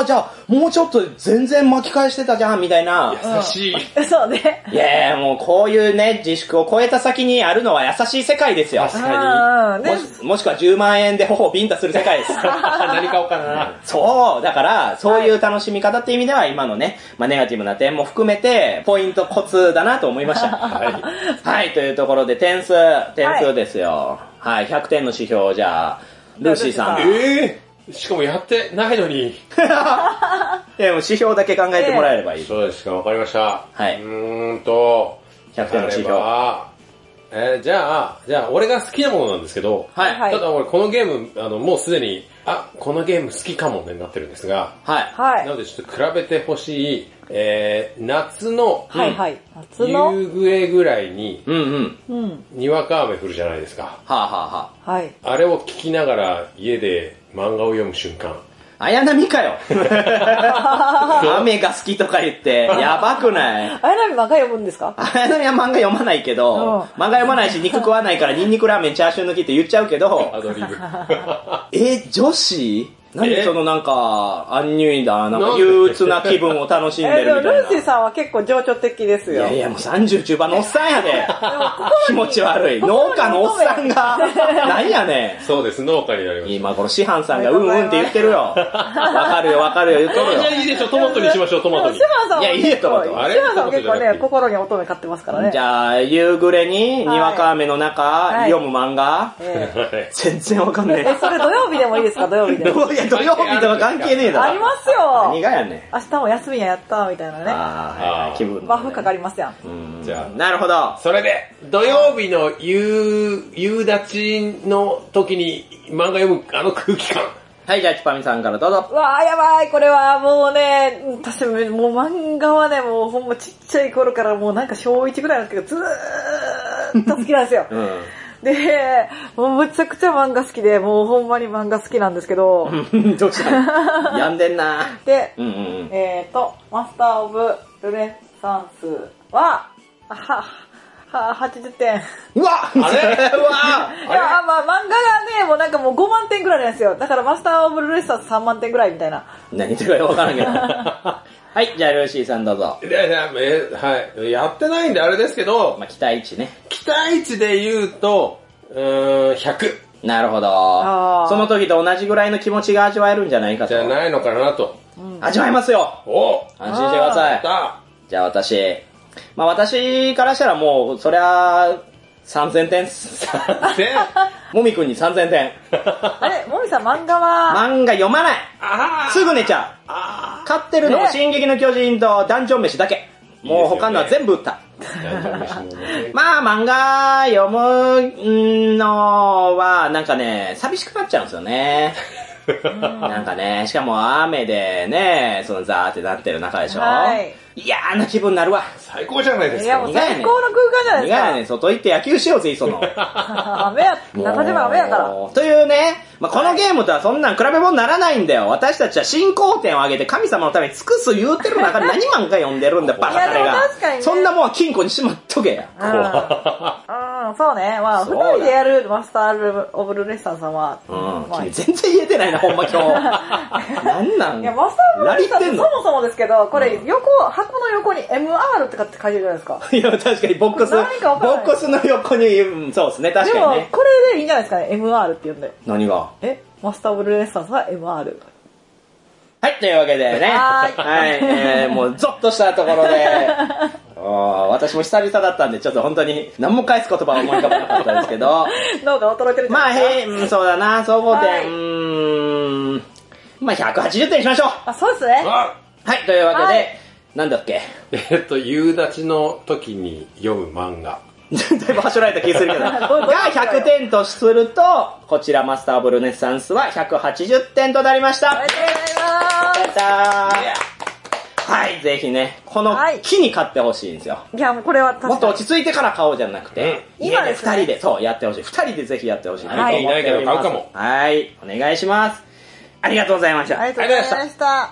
もうちょっと全然巻き返してたじゃん、みたいな。 優しい。 うん、そうね。 いやいや、もうこういうね、自粛を超えた先にあるのは優しい世界ですよ。 確かうん、ねもし、もしくはじゅうまんえんで頬をビンタする世界です。 に。何買おうかな。 そう、だから、そういう楽しみ方っていう意味では、今のね、まあ、ネガティブな点も含めて、ポイントコツだなと思いました。はい。はい、というところで、点数、点数ですよ。はい、はい、ひゃくてんの指標をじゃあ、ルーシーさん。 ええー、しかもやってないのに。 いや、もう指標だけ考えてもらえればいい。 そうですか、わかりました。 はい。 うーんと、 ひゃくてんの指標。 えー、じゃあ、じゃあ、俺が好きなものなんですけど、 はい。 はいただ俺このゲーム、あの、もうすでに、あ、このゲーム好きかもね、なってるんですが、 はい。 はい。 なのでちょっと比べてほしい、えー、夏の、 はいはい。夏の夕暮れぐらいに、 うんうん。 うん。 にわか雨降るじゃないですか。 はあ、はあははい。 あれを聞きながら家で漫画を読む瞬間。 あ、綾波かよ。雨が好きとか言って、やばくない？ あやなみ漫画読むんですか？ 綾波は漫画読まないけど、 うん漫画読まないし肉食わないからニンニクラーメンチャーシュー抜きって言っちゃうけど、 アドリブ。 え、女子何えそのなんか、アンニュイだ、なんかなんで憂鬱な気分を楽しんでえー、でもるみたいな。 ルーシーさんは結構情緒的ですよ。 いやいや、もうさんじゅう中盤のおっさんやで。 でも気持ち悪い。農家のおっさんが、何やねそうです、農家になりまん。 し今この師範さんがうんうんって言ってるよ。わかるよわかるよ言ってるた。じゃあよ。 いいでしょ、トマトにしましょう、トマトにシ。マさんはいやいいよトマトあれシマさんは結構ね、 トマトじゃなくて心に乙女買ってますからね。 じゃあ、夕暮れに、にわか雨の中、 はい読む漫画、 えはい全然わかんねえ、それ土曜日でもいいですか？土曜日え。 でも。 どいや、土曜日とか関係ねえだろ。 ありますよ何。がやねん。 明日も休みややったみたいなね。 あー、はいはい、 あー気分。 バフかかりますやん。 うんじゃあなるほど。 それで、土曜日の夕、夕立ちの時に漫画読むあの空気感。 はい、じゃあ、チパミさんからどうぞ。 うわーやばい、これはもうね、私もう漫画はね、もうほんまちっちゃい頃からもうなんか小いちぐらいなんですけど、ずーっと好きなんですよ。 うん。 で、もうむちゃくちゃ漫画好きで、もうほんまに漫画好きなんですけど、 どうしたの病んでんな。 で、 うんうんうん。 えーと、マスターオブルネサンスは、は、は、はちじゅってん。 うわあれうわいや、まあ漫画がね、もうなんかもうごまんてんぐらいなんですよ。だからマスターオブルネサンスさんまんてんぐらいみたいな。 何言ってるかわからんけど。はい、じゃあ、ルーシーさんどうぞ。 いやいや、えはい。やってないんであれですけど、 まあ、期待値ね。 期待値で言うと、うーん、ひゃく。 なるほどあー。 その時と同じぐらいの気持ちが味わえるんじゃないかと。 じゃないのかなと。 味わえますよ。 お安心してください。 やったじゃあ私。まあ私からしたらもう、そりゃ、さんぜんてんっす。 で、 もみくんにさんぜんてん。 あれ、もみさん漫画は、 漫画読まない。 あすぐ寝ちゃう。 あ買ってるのもね進撃の巨人とダンジョン飯だけ。もう他のは全部売った。まあ漫画読むのはなんかね、寂しくなっちゃうんですよね。なんかね、しかも雨でね、そのザーってなってる中でしょ。 はい嫌な気分になるわ。 最高じゃないですかいやも。う最高の空間じゃないですか。 苦やねん、外行って野球しようぜ、いその。 雨や、中島雨やから。 もうというね、まあ、このゲームとはそんなん比べ物にならないんだよ。私たちは進行点を上げて神様のために尽くす言うてる中で何漫画読んでるんだよ、バカタレいやでもが確かに。ねそんなもんは金庫にしまっとけや。 うん。うん、そうね。まあ、二そうだ人でやるマスターオブルネッサンさんは、 うん、 まあ君全然言えてないな、ほんま今日。なんなんいや、マスターオブルネッサンラリってんのそもそもですけど、これ横、箱の横に エムアール って書いてるじゃないですか。 いや、確かにボックス、ボ何かわからないックスの横に、うんそうですね、確でもかにね、。 これでいいんじゃないですかね、エムアール って呼んで。 何がえマスターオブルネッサンスは エムアール。 はい、というわけでね。 はーいはい、えー、もうゾッとしたところで、あー私も久々だったんで、ちょっと本当に何も返す言葉は思い浮かばなかったですけど、 脳が衰えてるじゃまあ、 ないですか。 へうん、そうだな、総合点、 はいうーん、まあ、ひゃくはちじゅってんにしましょう。 あ、そうですね。 あはい、というわけで、 はいなんだっけ。 えっと、夕立ちの時に読む漫画。 だいぶはしょられた気がするけど。がどういうことひゃくてんとすると、こちらマスターオブルネッサンスはひゃくはちじゅってんとなりました。 ありがとうございまやったー。はい、ぜひね、このはい木に買ってほしいんですよ。 す。いや、もうこれは確かに。 もっと落ち着いてから買おうじゃなくて、 うん今ですね家で二人で、そう、やってほしい。二人でぜひやってほしい。 はいいないけど買うかも。 はい、お願いします。ありがとうございました。 ありがとうございました。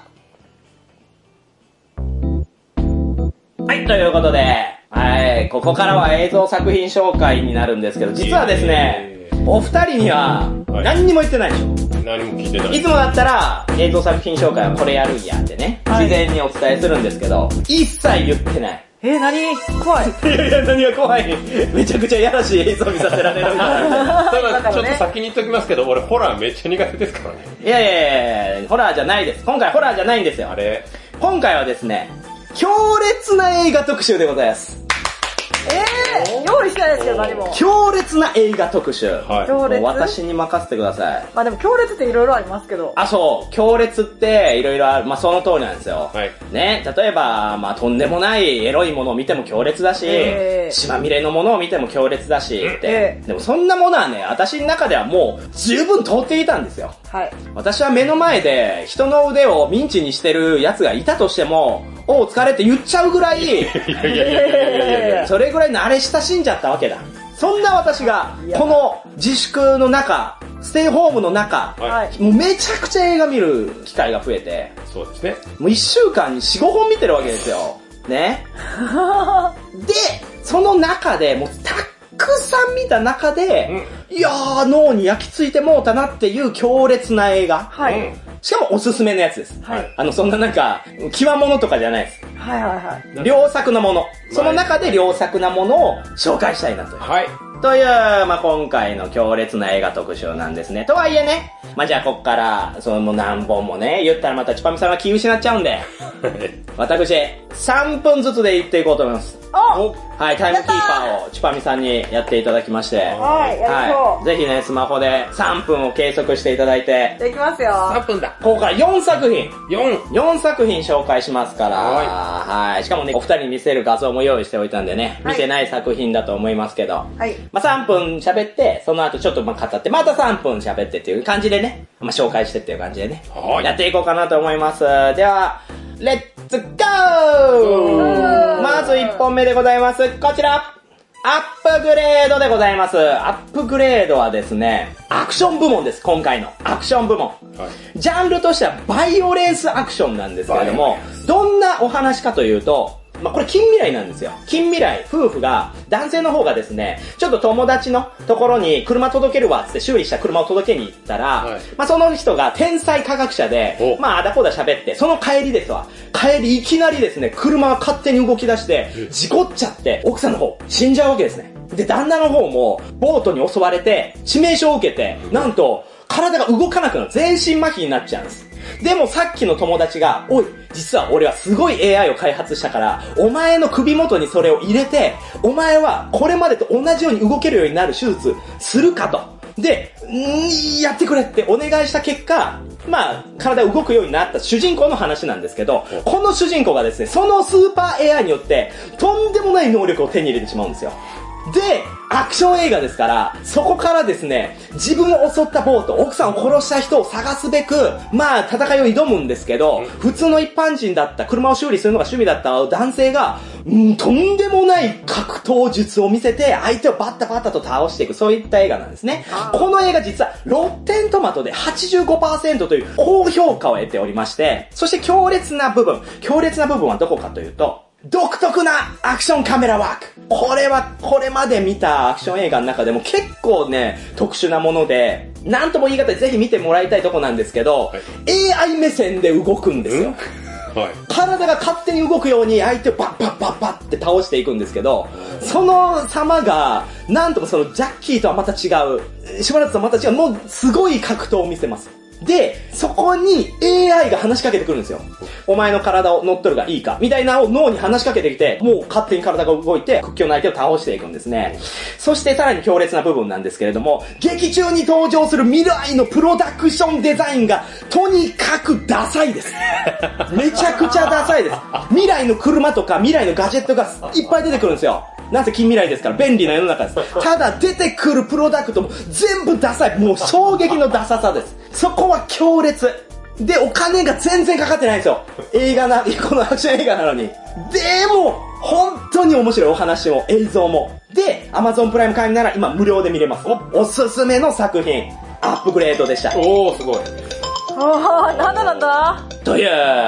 はい、ということで、はい、ここからは映像作品紹介になるんですけど、実はですね、お二人には何にも言ってないでしょ。 何も聞いてない。 いつもだったら、映像作品紹介はこれやるんやってね、 はい事前にお伝えするんですけど、一切言ってない。 えー、何怖い。 いやいや、何が怖い。めちゃくちゃやらしい映像見させられるんだ。 ただ、ちょっと先に言っときますけど、俺ホラーめっちゃ苦手ですからね。 いやいやいや、ホラーじゃないです。今回ホラーじゃないんですよ。 あれ今回はですね、強烈な映画特集でございます。 えー、用意してないですけど何も。 強烈な映画特集。 はい。 強烈。 もう私に任せてください。 まあでも強烈っていろいろありますけど。 あ、そう。強烈っていろいろある。まあその通りなんですよ。 はい。 ね、例えば、まあとんでもないエロいものを見ても強烈だし、 えー、 血まみれのものを見ても強烈だし、って、 えー。 でもそんなものはね、私の中ではもう十分通っていたんですよ。 はい。 私は目の前で人の腕をミンチにしてる奴がいたとしても、お疲れって言っちゃうぐらい、 いやいやいやいやいやいやそれぐらい慣れ親しんじゃったわけだ。そんな私が、この自粛の中、ステイホームの中、 はい。 もうめちゃくちゃ映画見る機会が増えて、 そうですね。 もう一週間によん、ごほん見てるわけですよ。ね。で、その中で、もうたくさん見た中で、うん、いやー、脳に焼き付いてもうたなっていう強烈な映画。 はい。 うん、しかもおすすめのやつです。 はい。 あの、そんななんか、極物とかじゃないです。 はいはいはい。 良作なもの。その中で良作なものを紹介したいなと。 はい。 という、まあ、今回の強烈な映画特集なんですね。とはいえね、まあ、じゃあこっから、その何本もね、言ったらまたチュパミさんが気失っちゃうんで、私、さんぷんずつで言っていこうと思います。 おはい、タイムキーパーをチュパミさんにやっていただきまして、 はい、やりましょはい。ぜひね、スマホでさんぷんを計測していただいて、 う。できますよ。 さんぷんだ。 ここからよんさくひん。 よん。 よんさくひん紹介しますから、 はいはい。しかもね、お二人に見せる画像も用意しておいたんでね、 はい見てない作品だと思いますけど、 はい。 まあ、さんぷん喋って、その後ちょっとまあ語って、またさんぷん喋ってっていう感じでね、まあ、紹介してっていう感じでね、 はい。 やっていこうかなと思います。では、レッツゴーまずいっぽんめでございます。こちらアップグレードでございます。アップグレードはですね、アクション部門です、今回の。アクション部門。 はい、 ジャンルとしてはバイオレンスアクションなんですけれども、どんなお話かというと、まあ、これ近未来なんですよ。近未来、夫婦が、男性の方がですね、ちょっと友達のところに車届けるわっつって修理した車を届けに行ったら、はい、まあ、その人が天才科学者で、まあ、あだこだ喋って、その帰りですわ。帰りいきなりですね、車が勝手に動き出して、事故っちゃって、奥さんの方、死んじゃうわけですね。で、旦那の方も、ボートに襲われて、致命傷を受けて、なんと、体が動かなくなる。全身麻痺になっちゃうんです。でもさっきの友達が、おい、実は俺はすごい エーアイ を開発したから、お前の首元にそれを入れて、お前はこれまでと同じように動けるようになる手術するかと。で、んーやってくれってお願いした結果、まあ、体が動くようになった主人公の話なんですけど、この主人公がですね、そのスーパー エーアイ によって、とんでもない能力を手に入れてしまうんですよ。で、アクション映画ですから、そこからですね、自分を襲ったボート、奥さんを殺した人を探すべく、まあ、戦いを挑むんですけど、普通の一般人だった、車を修理するのが趣味だった男性が、んとんでもない格闘術を見せて、相手をバッタバッタと倒していく、そういった映画なんですね。この映画実は、ロッテントマトで はちじゅうごパーセント という高評価を得ておりまして、そして強烈な部分、強烈な部分はどこかというと、独特なアクションカメラワーク。これは、これまで見たアクション映画の中でも結構ね、特殊なもので、なんとも言い方でぜひ見てもらいたいとこなんですけど、はい、エーアイ 目線で動くんですよ。はい、体が勝手に動くように相手をバッバッバッバッって倒していくんですけど、その様が、なんとかそのジャッキーとはまた違う、しばらくとはまた違う、もうすごい格闘を見せます。で、そこに エーアイ が話しかけてくるんですよ。お前の体を乗っ取るがいいかみたいなのを脳に話しかけてきて、もう勝手に体が動いて、屈強な相手を倒していくんですね。そしてさらに強烈な部分なんですけれども、劇中に登場する未来のプロダクションデザインが、とにかくダサいです。めちゃくちゃダサいです。未来の車とか未来のガジェットがいっぱい出てくるんですよ。なんせ近未来ですから便利な世の中です。ただ出てくるプロダクトも全部ダサい。もう衝撃のダサさです。そこは強烈。で、お金が全然かかってないんですよ。映画な、このアクション映画なのに。でも、本当に面白いお話も映像も。で、Amazon プライム会員なら今無料で見れます。お、おすすめの作品、アップグレードでした。 おー、すごい。 あー、なんだなんだという、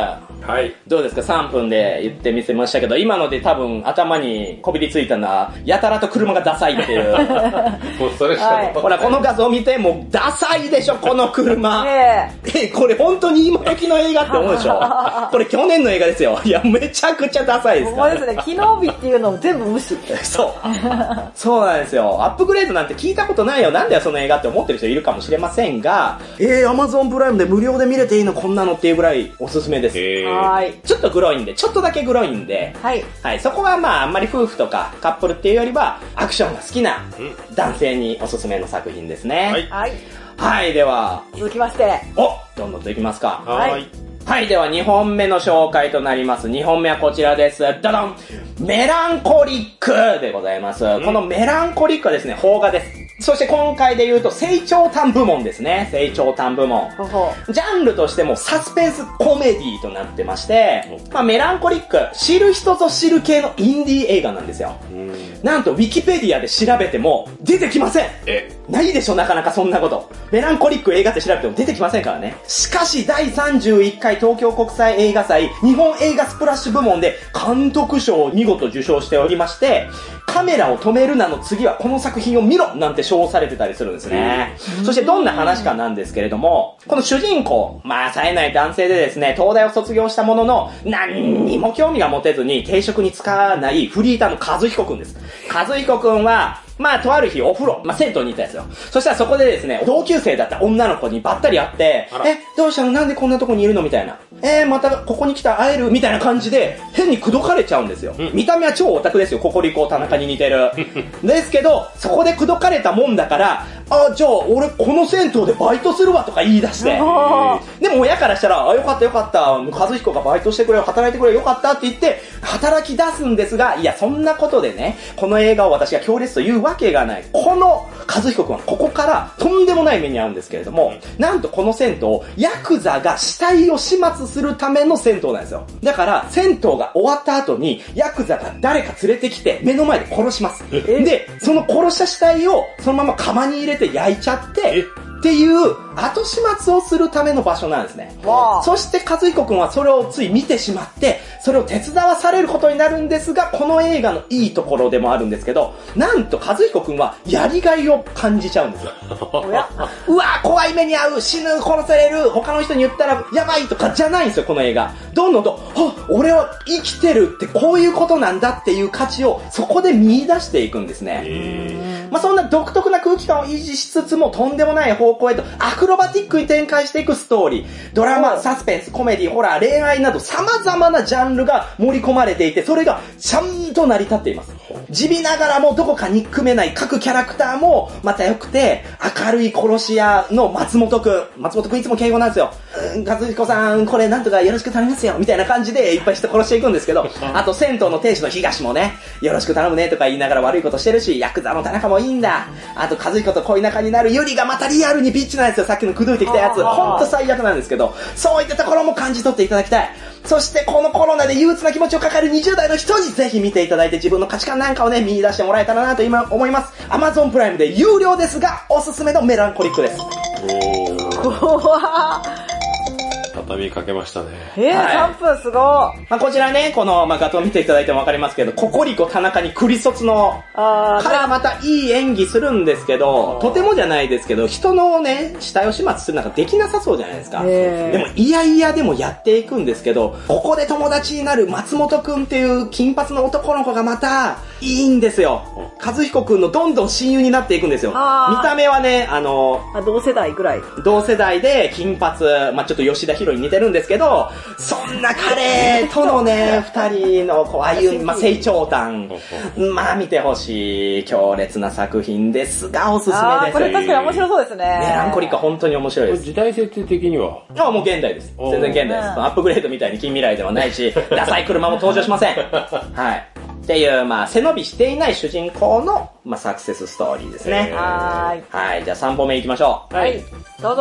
はい。 どうですか？ さん 分で言ってみせましたけど、今ので多分頭にこびりついたのは、やたらと車がダサいっていう。 もうそれしか残ってない。 ほら、この画像見て、もうダサいでしょ、この車。 ねえ、これ本当に今時の映画って思うでしょ。これ去年の映画ですよ。いや、めちゃくちゃダサいですから、 ほんまですね。機能美っていうのを全部無視。 そう。そうなんですよ。アップグレードなんて聞いたことないよ。なんだよ、その映画って思ってる人いるかもしれませんが、えー、Amazon プライムで無料で見れていいのこんなのっていうぐらいおすすめです。 はい。 ちょっとグロいんで、ちょっとだけグロいんで、 はい。 はい。そこはまあ、あんまり夫婦とかカップルっていうよりは、アクションが好きな男性におすすめの作品ですね。 はい。 はい。 はい、では、 続きまして。 お、どんどんといきますか。 はい。 はいはい、ではにほんめの紹介となります。にほんめはこちらです。ドドン！メランコリックでございます。このメランコリックはですね、邦画です。そして今回で言うと、成長譚部門ですね。成長譚部門。 ほほジャンルとしてもサスペンスコメディとなってまして、まあメランコリック、知る人ぞ知る系のインディー映画なんですよ。なんと、ウィキペディアで調べても、出てきません。 えないでしょ、なかなかそんなこと。メランコリック映画って調べても出てきませんからね。しかし、だいさんじゅういっかい東京国際映画祭日本映画スプラッシュ部門で監督賞を見事受賞しておりまして、カメラを止めるなの次はこの作品を見ろなんて賞されてたりするんですね。そしてどんな話かなんですけれども、この主人公、まあ冴えない男性でですね、東大を卒業したものの、何にも興味が持てずに定職に就かないフリーターの和彦くんです。和彦くんは、まあ、とある日お風呂、まあ、銭湯に行ったんですよ。そしたらそこでですね、同級生だった女の子にばったり会って、え、どうしたの？なんでこんなとこにいるの？みたいな。えー、またここに来た会える？みたいな感じで、変に口説かれちゃうんですよ。うん、見た目は超オタクですよ。ココリコ田中に似てる。ですけど、そこで口説かれたもんだから、あ、じゃあ俺この銭湯でバイトするわとか言い出して。でも親からしたら、あ、よかったよかった。和彦がバイトしてくれよ、働いてくれよ、よかったって言って、働き出すんですが、いや、そんなことでね、この映画を私が強烈と言うわけがない。この和彦くんはここからとんでもない目に遭うんですけれども、なんとこの銭湯、ヤクザが死体を始末するための銭湯なんですよ。だから、銭湯が終わった後に、ヤクザが誰か連れてきて、目の前で殺します。で、その殺した死体をそのまま釜に入れて焼いちゃって、っていう後始末をするための場所なんですね。そして和彦くんはそれをつい見てしまって、それを手伝わされることになるんですが、この映画のいいところでもあるんですけど、なんと和彦くんはやりがいを感じちゃうんですよ。うわ、怖い目に遭う、死ぬ、殺される、他の人に言ったらやばいとかじゃないんですよ、この映画。どんどんと、あ、俺は生きてるってこういうことなんだっていう価値をそこで見出していくんですね。まあ、そんな独特な空気感を維持しつつもとんでもない方向へとアクロバティックに展開していくストーリー。ドラマ、サスペンス、コメディ、ホラー、恋愛など様々なジャンルが盛り込まれていて、それがちゃんと成り立っています。地味ながらもどこか憎めない各キャラクターもまた良くて、明るい殺し屋の松本くん。松本くんいつも敬語なんですよ。うん、和彦さん、これなんとかよろしく頼みますよ。みたいな感じでいっぱい人殺していくんですけど、あと銭湯の店主の東もね、よろしく頼むねとか言いながら悪いことしてるし、ヤクザの田中もいいんだ。あと和彦と恋仲になるユリがまたリアルにビッチなんですよ。さっきの口説いてきたやつ。ほんと最悪なんですけど、そういったところも感じ取っていただきたい。そしてこのコロナで憂鬱な気持ちを抱えるにじゅう代の人にぜひ見ていただいて、自分の価値観なんかをね、見出してもらえたらなと今思います。Amazon プライムで有料ですが、おすすめのメランコリックです。 おー。 怖ー。 畳みかけましたね。 えー、はい、さんぷんすごい。 まあ、こちらね、この、まあ、画像見ていただいてもわかりますけど、ココリコ田中にクリ卒の、彼はまたいい演技するんですけど、とてもじゃないですけど、人のね、死体を始末するなんかできなさそうじゃないですか。でも、いやいやでもやっていくんですけど、ここで友達になる松本くんっていう金髪の男の子がまた、いいんですよ。和彦くんのどんどん親友になっていくんですよ。見た目はね、あの、 あ、同世代ぐらい。 同世代で金髪、まあ、ちょっと吉田ヒロに似てるんですけど、そんな彼とのね、二人のこう歩み、まあ、成長譚、まあ見てほしい強烈な作品ですが、おすすめです。 あ、これ確かに面白そうですね。 メランコリック本当に面白いです。 時代設定的には？ あ、もう現代です。全然現代です。アップグレードみたいに近未来ではないし、ダサい車も登場しません。はい。っていう、まあ、背伸びしていない主人公の、まあ、サクセスストーリーですね。 はーい。 はい。じゃあさんぼんめ行きましょう。 はい。どうぞ。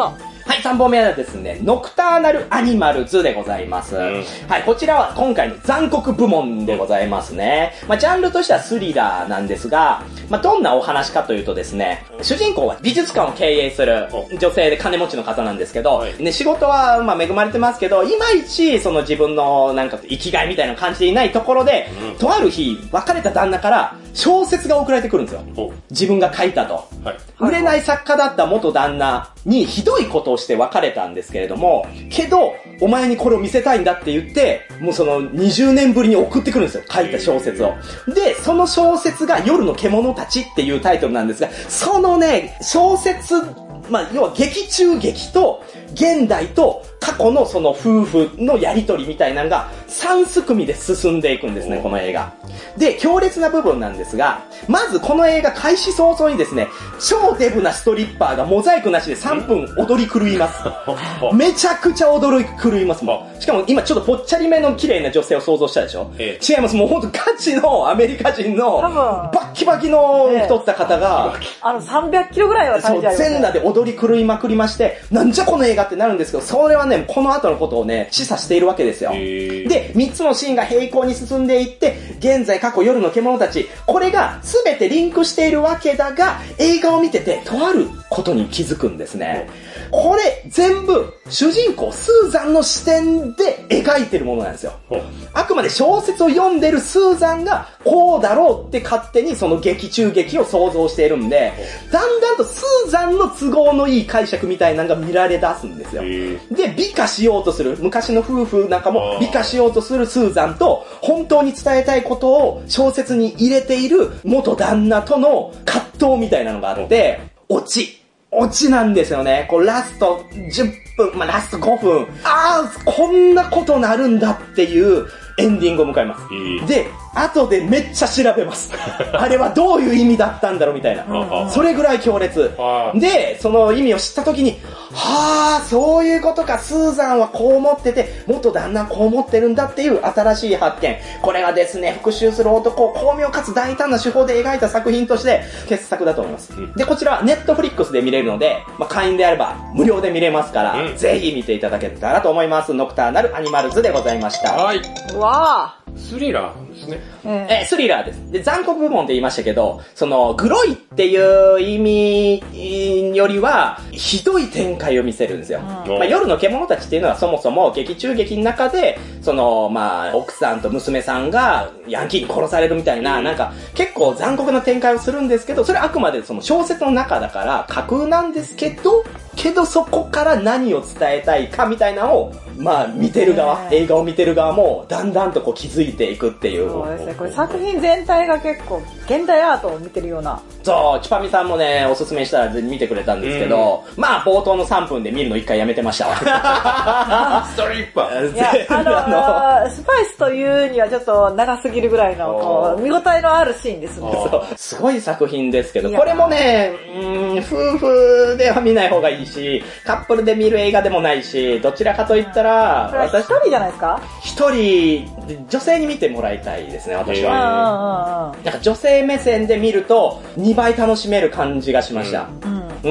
はい、さんぼんめはですね、ノクターナルアニマルズでございます。うん、はい、こちらは今回の残酷部門でございますね。まあ、ジャンルとしてはスリラーなんですが、まあ、どんなお話かというとですね、主人公は美術館を経営する女性で金持ちの方なんですけど、はい、ね、仕事はまあ恵まれてますけど、いまいちその自分のなんか生きがいみたいなのを感じていないところで、うん、とある日、別れた旦那から小説が送られてくるんですよ。自分が書いたと。はい、売れない作家だった元旦那にひどいことをして別れたんですけれども、けど、お前にこれを見せたいんだって言って、もうそのにじゅうねんぶりに送ってくるんですよ。書いた小説を。で、その小説が夜の獣たちっていうタイトルなんですが、そのね、小説、まあ、要は劇中劇と、現代と過去のその夫婦のやりとりみたいなのがさんすくみで進んでいくんですね、この映画。で、強烈な部分なんですが、まずこの映画開始早々にですね、超デブなストリッパーがモザイクなしでさんぷん踊り狂います。めちゃくちゃ踊り狂いますもん。しかも今ちょっとぽっちゃりめの綺麗な女性を想像したでしょ、ええ、違います。もうほんとガチのアメリカ人のバッキバキの太った方が、 ええ、あのさんびゃっキロぐらいは体重ありますね。 全裸で踊り狂いまくりまして、なんじゃこの映画ってなるんですけど、それはね、この後のことをね、示唆しているわけですよ。で、みっつのシーンが平行に進んでいって、現在、過去、夜の獣たち、これが全てリンクしているわけだが、映画を見てて、とあることに気づくんですね。これ、全部、主人公、スーザンの視点で描いてるものなんですよ。あくまで小説を読んでるスーザンが、こうだろうって勝手にその劇中劇を想像しているんで、だんだんとスーザンの都合のいい解釈みたいなのが見られ出すんですよ。で、美化しようとする、昔の夫婦なんかも美化しようとするスーザンと、本当に伝えたいことを小説に入れている元旦那との葛藤みたいなのがあって、オチ。オチなんですよね。こうラストじゅっぷん、まあ、ラストごふん。ああ、こんなことなるんだっていうエンディングを迎えます。で、後でめっちゃ調べます。あれはどういう意味だったんだろうみたいな。それぐらい強烈。で、その意味を知ったときに、はあ、そういうことか、スーザンはこう思ってて、元旦那はこう思ってるんだっていう新しい発見。これはですね、復讐する男を巧妙かつ大胆な手法で描いた作品として傑作だと思います。で、こちらはネットフリックスで見れるので、まあ、会員であれば無料で見れますから、うん、ぜひ見ていただけたらと思います。ノクターナルアニマルズでございました。 はい。 うわー。スリラーなんですね。 えー、スリラーです。で、残酷部門って言いましたけど、その、グロいっていう意味よりは、ひどい展開を見せるんですよ。うん、まあ、夜の獣たちっていうのはそもそも劇中劇の中で、その、まあ、奥さんと娘さんがヤンキーに殺されるみたいな、うん、なんか、結構残酷な展開をするんですけど、それはあくまでその小説の中だから架空なんですけど、けどそこから何を伝えたいかみたいなのを、まあ見てる側、映画を見てる側もだんだんとこう気づいていくっていう。 そうですね。これ作品全体が結構現代アートを見てるような。 そう、チュパミさんもね、おすすめしたら見てくれたんですけど、うん、まあ冒頭のさんぷんで見るの一回やめてましたわ。 ストリッパー。 いや、あのー、スパイスというにはちょっと長すぎるぐらいの、こう、見応えのあるシーンですね。 そう、すごい作品ですけど、これもね、うーん、夫婦では見ない方がいいし、カップルで見る映画でもないし、どちらかといったら、 私一人じゃないですか？ 一人、女性に見てもらいたいですね、私は。なんか女性目線で見ると、にばい楽しめる感じがしました。うん。うん。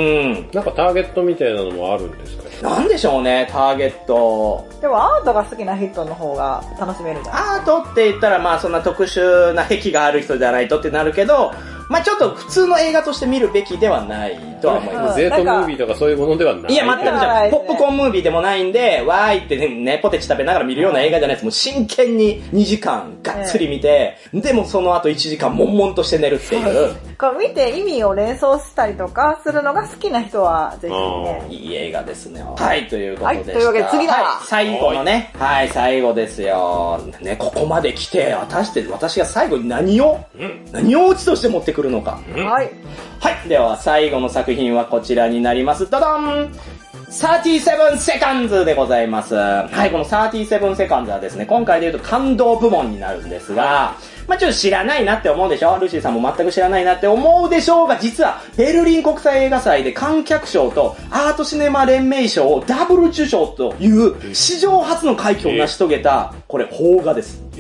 なんかターゲットみたいなのもあるんですかね？ なんでしょうね、ターゲット。 でもアートが好きな人の方が楽しめるじゃん。 アートって言ったら、まあそんな特殊な癖がある人じゃないとってなるけど、まあちょっと普通の映画として見るべきではないとは思います。 ゼートムービーとかそういうものではない。 いや、全くじゃない。ポップコーンムービーでもないんで、わーいってね、ポテチ食べながら見るような映画じゃないです。もう真剣ににじかんがっつり見て、でもその後いちじかん悶々として寝るっていう。 これ見て意味を連想したりとかするのが好きな人はぜひね。 いい映画ですね。はい、ということでした。 はい、というわけで次だ、はい、 最後のね、はい、最後ですよ。ね、ここまで来て、果たして私が最後に何を、うん、何をオチとして持ってくるのか。 うん、はい。 はい。では、最後の作品はこちらになります。ドドン !サーティーセブン seconds でございます。はい、この サーティーセブン seconds はですね、今回で言うと感動部門になるんですが、まあちょっと知らないなって思うでしょ？ルーシーさんも全く知らないなって思うでしょうが、実は、ベルリン国際映画祭で観客賞とアートシネマ連盟賞をダブル受賞という史上初の快挙を成し遂げた、これ、邦画です。 え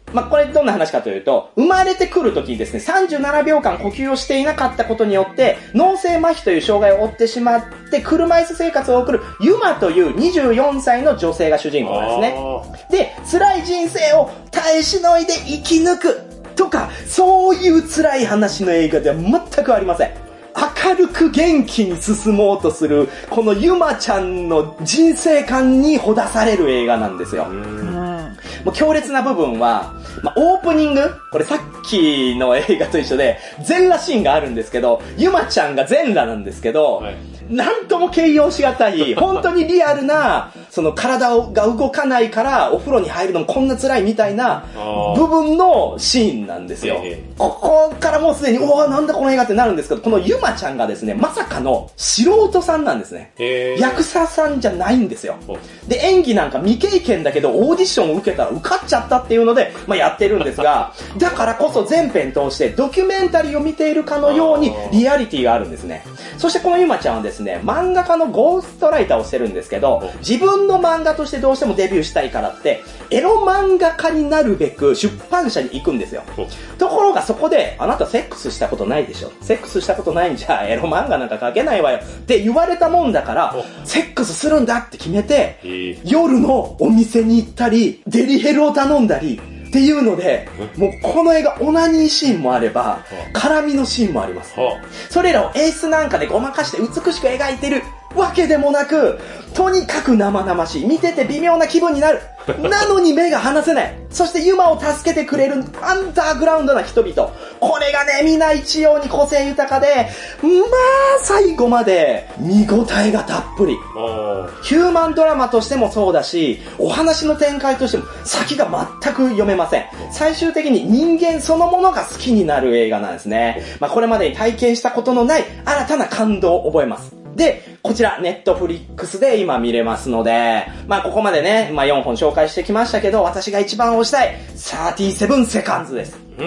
まあ、これどんな話かというと、生まれてくるときにですね、さんじゅうななびょうかん呼吸をしていなかったことによって、脳性麻痺という障害を負ってしまって、車椅子生活を送るユマというにじゅうよんさいの女性が主人公なんですね。で、辛い人生を耐えしのいで生き抜くとか、そういう辛い話の映画では全くありません。明るく元気に進もうとする、このユマちゃんの人生観にほだされる映画なんですよ。もう強烈な部分は、まあ、オープニングこれさっきの映画と一緒で、全裸シーンがあるんですけど、ユマちゃんが全裸なんですけど、はい、なんとも形容しがたい、本当にリアルな、その体が動かないからお風呂に入るのもこんな辛いみたいな部分のシーンなんですよ。ここからもうすでに、おーなんだこの映画ってなるんですけど、このユマちゃんがですね、まさかの素人さんなんですね。役者さんじゃないんですよ。で、演技なんか未経験だけど、オーディションを受けたら受かっちゃったっていうので、まあ、やってるんですが、だからこそ全編通してドキュメンタリーを見ているかのようにリアリティがあるんですね。そしてこのユマちゃんはですね、漫画家のゴーストライターをしてるんですけど、自分の漫画としてどうしてもデビューしたいからって、エロ漫画家になるべく出版社に行くんですよ。ところがそこで、あなたセックスしたことないでしょ。セックスしたことないんじゃエロ漫画なんか描けないわよって言われたもんだから、セックスするんだって決めて、夜のお店に行ったり、デリヘルを頼んだり、っていうので、もうこの映画オナニーシーンもあれば、絡みのシーンもあります。それらを演出なんかでごまかして美しく描いてるわけでもなく、とにかく生々しい。見てて微妙な気分になる。なのに目が離せない。そしてユマを助けてくれるアンダーグラウンドな人々。これがね、皆一様に個性豊かで、まあ、最後まで見応えがたっぷり。ヒューマンドラマとしてもそうだし、お話の展開としても先が全く読めません。最終的に人間そのものが好きになる映画なんですね。まあ、これまでに体験したことのない新たな感動を覚えます。で、こちら、ネットフリックスで今見れますので、まあここまでね、まあよんほん紹介してきましたけど、私が一番推したい、さんじゅうななセカンズです。うん。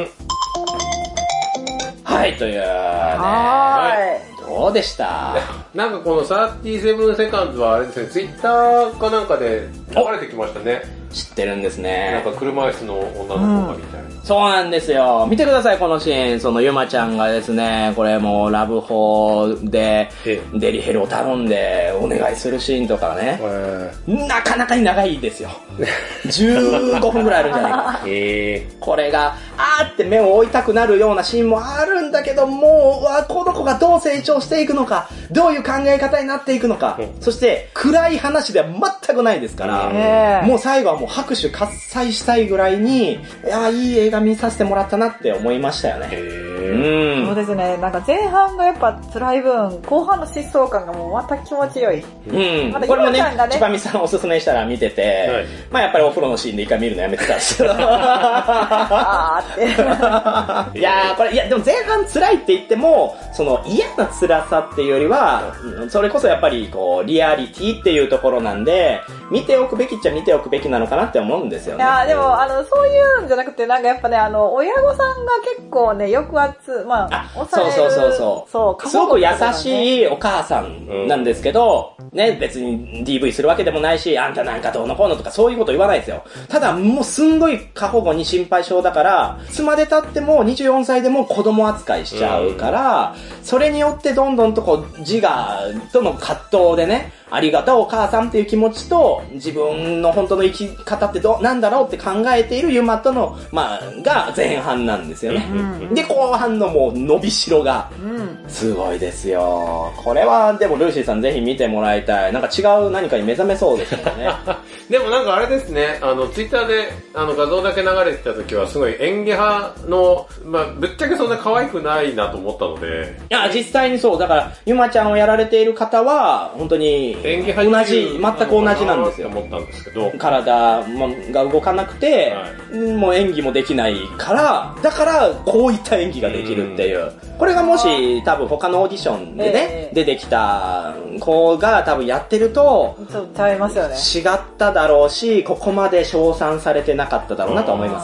はい、というね。はい。どうでしたなんかこのさんじゅうななセカンズはあれですね、ツイッターかなんかで流れてきましたね。 知ってるんですね。 なんか車椅子の女の子がみたいな、うん。 そうなんですよ。見てください、このシーン。そのユマちゃんがですね、これもうラブホでデリヘルを頼んでお願いするシーンとかね。なかなかに長いですよ。じゅうごふんぐらいあるんじゃないかな。へーこれが、あーって目を追いたくなるようなシーンもあるんだけど、もう、この子がどう成長していくのか、どういう考え方になっていくのか、うん、そして暗い話では全くないですから、もう最後はもう拍手喝采したいぐらいに、いやいい映画見させてもらったなって思いましたよね。 うん、そうですね。なんか前半がやっぱ辛い分、後半の疾走感がもうまた気持ちよい。 うん。ま、これもね、ちばみさんおすすめしたら見てて、はい、まあやっぱりお風呂のシーンで一回見るのやめてたんですけど。あーって。いやー、これ、いやでも前半辛いって言っても、その嫌な辛さっていうよりは、それこそやっぱりこう、リアリティっていうところなんで、見ておくべきっちゃ見ておくべきなのかなって思うんですよね。 いやでも、あの、そういうんじゃなくて、なんかやっぱね、あの、親御さんが結構ね、抑圧、まあ、 抑える。そうそうそうそう。そう、すごく優しいお母さんなんですけど、うん、ね、別に ディーブイ するわけでもないし、あんたなんかどうのこうのとかそういうこと言わないですよ。ただ、もうすんごい過保護に心配性だから、いつまで経ってもにじゅうよんさいでも子供扱いしちゃうから、うん、それによってどんどんとこう、自我との葛藤でね、ありがとうお母さんっていう気持ちと、自分の本当の生き方ってどうなんだろうって考えているユマとの、まあ、が前半なんですよね。うん、で、後半のもう伸びしろが、すごいですよ。これは、でもルーシーさんぜひ見てもらいたい。なんか違う何かに目覚めそうですよね。 でもなんかあれですね、あの、ツイッターで、あの、画像だけ流れてた時は、すごい演技派の、まあ、ぶっちゃけそんな可愛くないなと思ったので。 いや、実際にそう。だから、ユマちゃんをやられている方は、本当に、演技派同じ、全く同じなんですよ。 思ったんですけど。 体が動かなくて、はい、もう演技もできないから、だから、こういった演技ができるっていう。これがもし、多分他のオーディションでね、えー、出てきた子が多分やってると、 ちょっとちゃいますよね。 違っただろうし、ここまで称賛されてなかっただろうなと思いますね。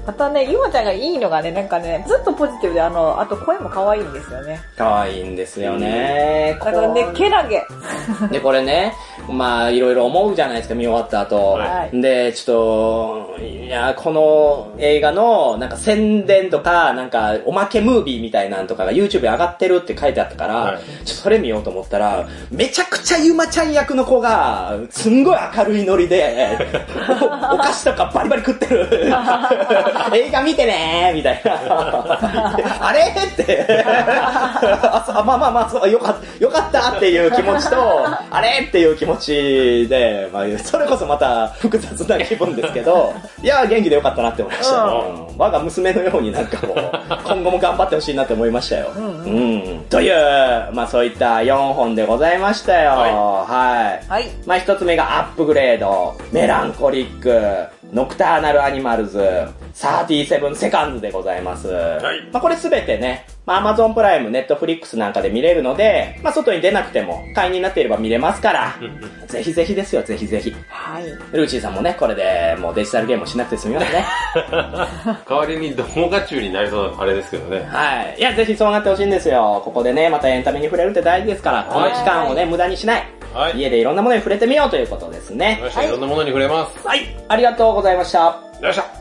またね、ゆまちゃんがいいのがね、なんかね、ずっとポジティブで、あの、あと声も可愛いんですよね。 可愛いんですよね。 だからね、けなげ。 で、これね、まあ、いろいろ思うじゃないですか、見終わった後。 はい、で、 ちょっと、いや、この映画の、なんか宣伝とか、なんか、おまけムービーみたいなんとかが YouTube で上がってるって書いてあったから、はい、ちょっとそれ見ようと思ったら、めちゃくちゃゆまちゃん役の子が、すんごい明るいノリで、お, お菓子とかバリバリ食ってる。映画見てねーみたいな。あれってあ、まあまあまあそう、よかった、よかったっていう気持ちと、あれっていう気持ちで、まあ、それこそまた複雑な気分ですけど、いや、元気でよかったなって思いました、ね。うん、我が娘のようになんかもう、今後も頑張ってほしいなって思いましたよ。うん、うんうん。という、まあそういったよんほんでございましたよ。はい。はい。はい、まあ一つ目がアップグレード、メランコリック、ノクターナルアニマルズ、サーティーセブンセカンズでございます。はい。まあこれすべてね、まあ Amazon プライム、Netflix なんかで見れるので、まあ外に出なくても会員になっていれば見れますから、ぜひぜひですよ、ぜひぜひ。はい。ルーチーさんもね、これでもうデジタルゲームをしなくて済みますね。 代わりに動画中になりそうなあれですけどね。はい。 いや、ぜひそうなってほしいんですよ。ここでね、またエンタメに触れるって大事ですから、この期間をね、無駄にしない。はい。家でいろんなものに触れてみようということですね。 はい。いろんなものに触れます。 はい。ありがとうございました。 よっしゃ。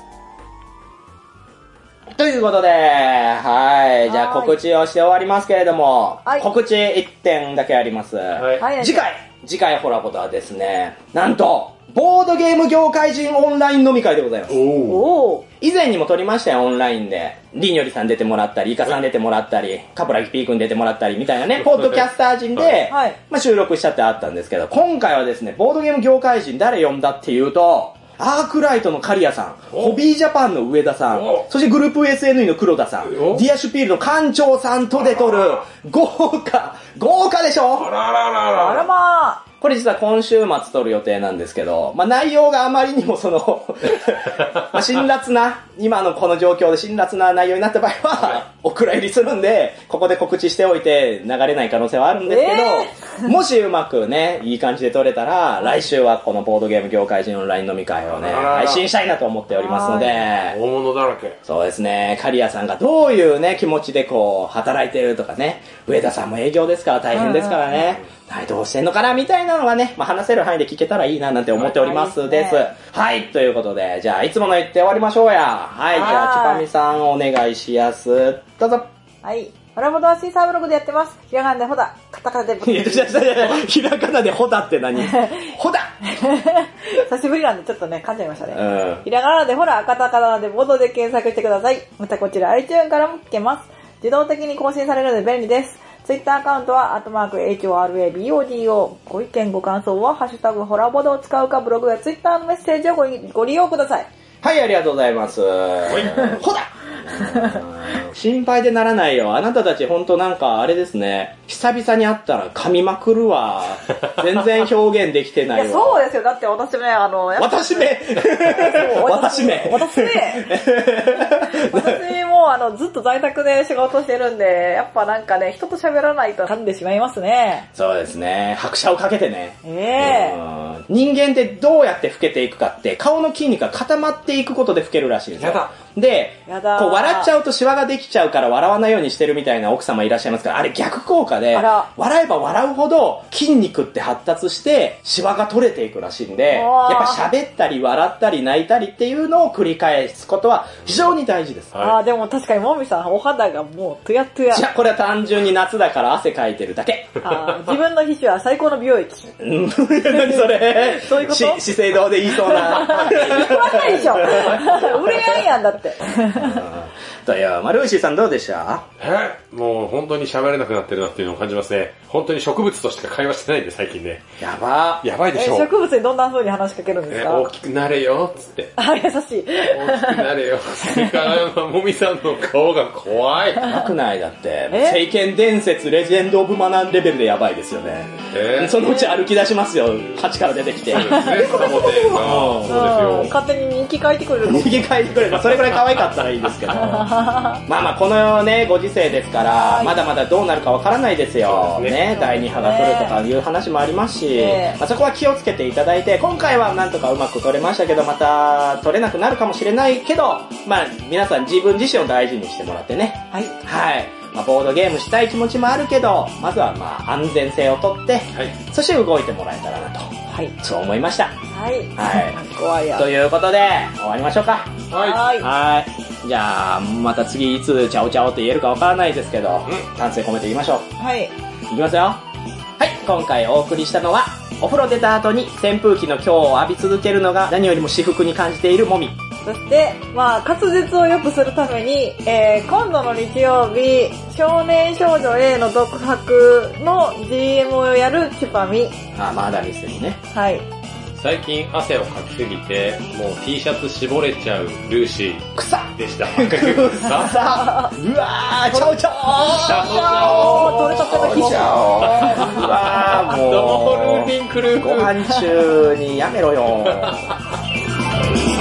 ということで、はい。じゃあ告知をして終わりますけれども、はい、告知いってんだけあります。はい。次回、次回ホラボドはですね、なんと、ボードゲーム業界人オンライン飲み会でございます。おー。以前にも撮りましたよ、オンラインで。リーニョリさん出てもらったり、イカさん出てもらったり、カプラギピー君出てもらったりみたいなね、ポッドキャスター陣で、はい、まあ収録しちゃってあったんですけど、今回はですね、ボードゲーム業界人誰呼んだっていうと、アークライトのカリアさん、ホビージャパンの上田さん、そしてグループ エスエヌイー の黒田さん、ディアシュピールの館長さんとで撮る、豪華、豪華でしょ？ あらららら。 あらまー。 これ実は今週末撮る予定なんですけど、まあ内容があまりにもその、まあ辛辣な、今のこの状況で辛辣な内容になった場合は、お蔵入りするんで、ここで告知しておいて流れない可能性はあるんですけど、えー、もしうまくね、いい感じで撮れたら、来週はこのボードゲーム業界人オンライン飲み会をね、配信したいなと思っておりますので、 大物だらけ。 そうですね、カリアさんがどういうね、気持ちでこう、働いてるとかね、上田さんも営業ですから大変ですからね、はい、どうしてんのかなみたいなのがね、まあ、話せる範囲で聞けたらいいななんて思っておりますです。はい、はい、ということで、じゃあ、いつもの言って終わりましょうや。はい、じゃあ、チュパミさんお願いしやす。どうぞ。 はい。ホラボドはシーサーブログでやってます。ひらがなでほだ、カタカナでブ。いやいやいやいや、ひらがなでほだって何ほだ久しぶりなんでちょっとね、噛んじゃいましたね。うん、ひらがなでほら、カタカナでボドで検索してください。またこちら iTunes からも聞けます。自動的に更新されるので便利です。ツイッターアカウントは、アットマーク、エイチオーアールエービーオーディーオー。ご意見ご感想は、ハッシュタグ、ホラボドを使うか、ブログやツイッターのメッセージを ご, ご利用ください。 はい、ありがとうございます。ほだ心配でならないよ。あなたたちほんとなんかあれですね。久々に会ったら噛みまくるわ。全然表現できてないわ。いや、そうですよ。だって私め、あの、 私め私め私め私もあの、ずっと在宅で仕事してるんで、やっぱなんかね、人と喋らないと噛んでしまいますね。 そうですね。拍車をかけてね。 ええー。人間ってどうやって老けていくかって、顔の筋肉が固まっていくことで老けるらしいんですよ。 やだ。 で、こう笑っちゃうとシワができちゃうから笑わないようにしてるみたいな奥様いらっしゃいますから、あれ逆効果で、笑えば笑うほど筋肉って発達してシワが取れていくらしいんで、やっぱ喋ったり笑ったり泣いたりっていうのを繰り返すことは非常に大事です。 はい、ああ、でも確かにもみさんお肌がもうトゥヤトゥヤ。 じゃあこれは単純に夏だから汗かいてるだけ。 あ自分の皮膚は最高の美容液。 何それそういうことし資生堂で言いそうな。 言わないでしょ。売れやんやんだって。 という、マルーシーさんどうでした？ えもう本当に喋れなくなってるなっていうのを感じますね。本当に植物としか会話してないんで最近ね。 やばやばいでしょ。 植物にどんな風に話しかけるんですか？ 大きくなれよっつって。 あ、優しい。大きくなれよ。それからもみさんの顔が怖い。 怖くないだって。聖剣伝説レジェンドオブマナーレベルでやばいですよね。えー、そのうち歩き出しますよ。鉢から出てきて。 そうですね。そうですよ。 勝手に人気書いてくれる。 人気書いてくれる。それぐらい可愛かったらいいですけど。まあまあ、このね、ご時世ですから、まだまだどうなるかわからないですよ。ね、ね、だいに波が来るとかいう話もありますし、ね、まあ、そこは気をつけていただいて、今回はなんとかうまく撮れましたけど、また撮れなくなるかもしれないけど、まあ、皆さん自分自身を大事にしてもらってね。はい。はい。まあ、ボードゲームしたい気持ちもあるけど、まずはまあ安全性をとって、はい、そして動いてもらえたらなと、はい、そう思いました。はい。はい。怖いや。ということで、終わりましょうか。はい。はい。じゃあ、また次いつチャオチャオって言えるかわからないですけど、丹精込めて言いましょう。はい。いきますよ。はい。今回お送りしたのは、お風呂出た後に扇風機の強を浴び続けるのが何よりも至福に感じているもみ。そして、まあ、滑舌を良くするために、えー、今度の日曜日、少年少女 A の独白の ジーエム をやるチュパミ。あ、まだミスにね。はい。最近汗をかきすぎて、もう T シャツ絞れちゃうルーシー。草でした。草うわー、ちゃおちゃおちゃおちゃお取れたての日ちゃおうわー、もう。ドールービンクループ。ご飯中にやめろよ。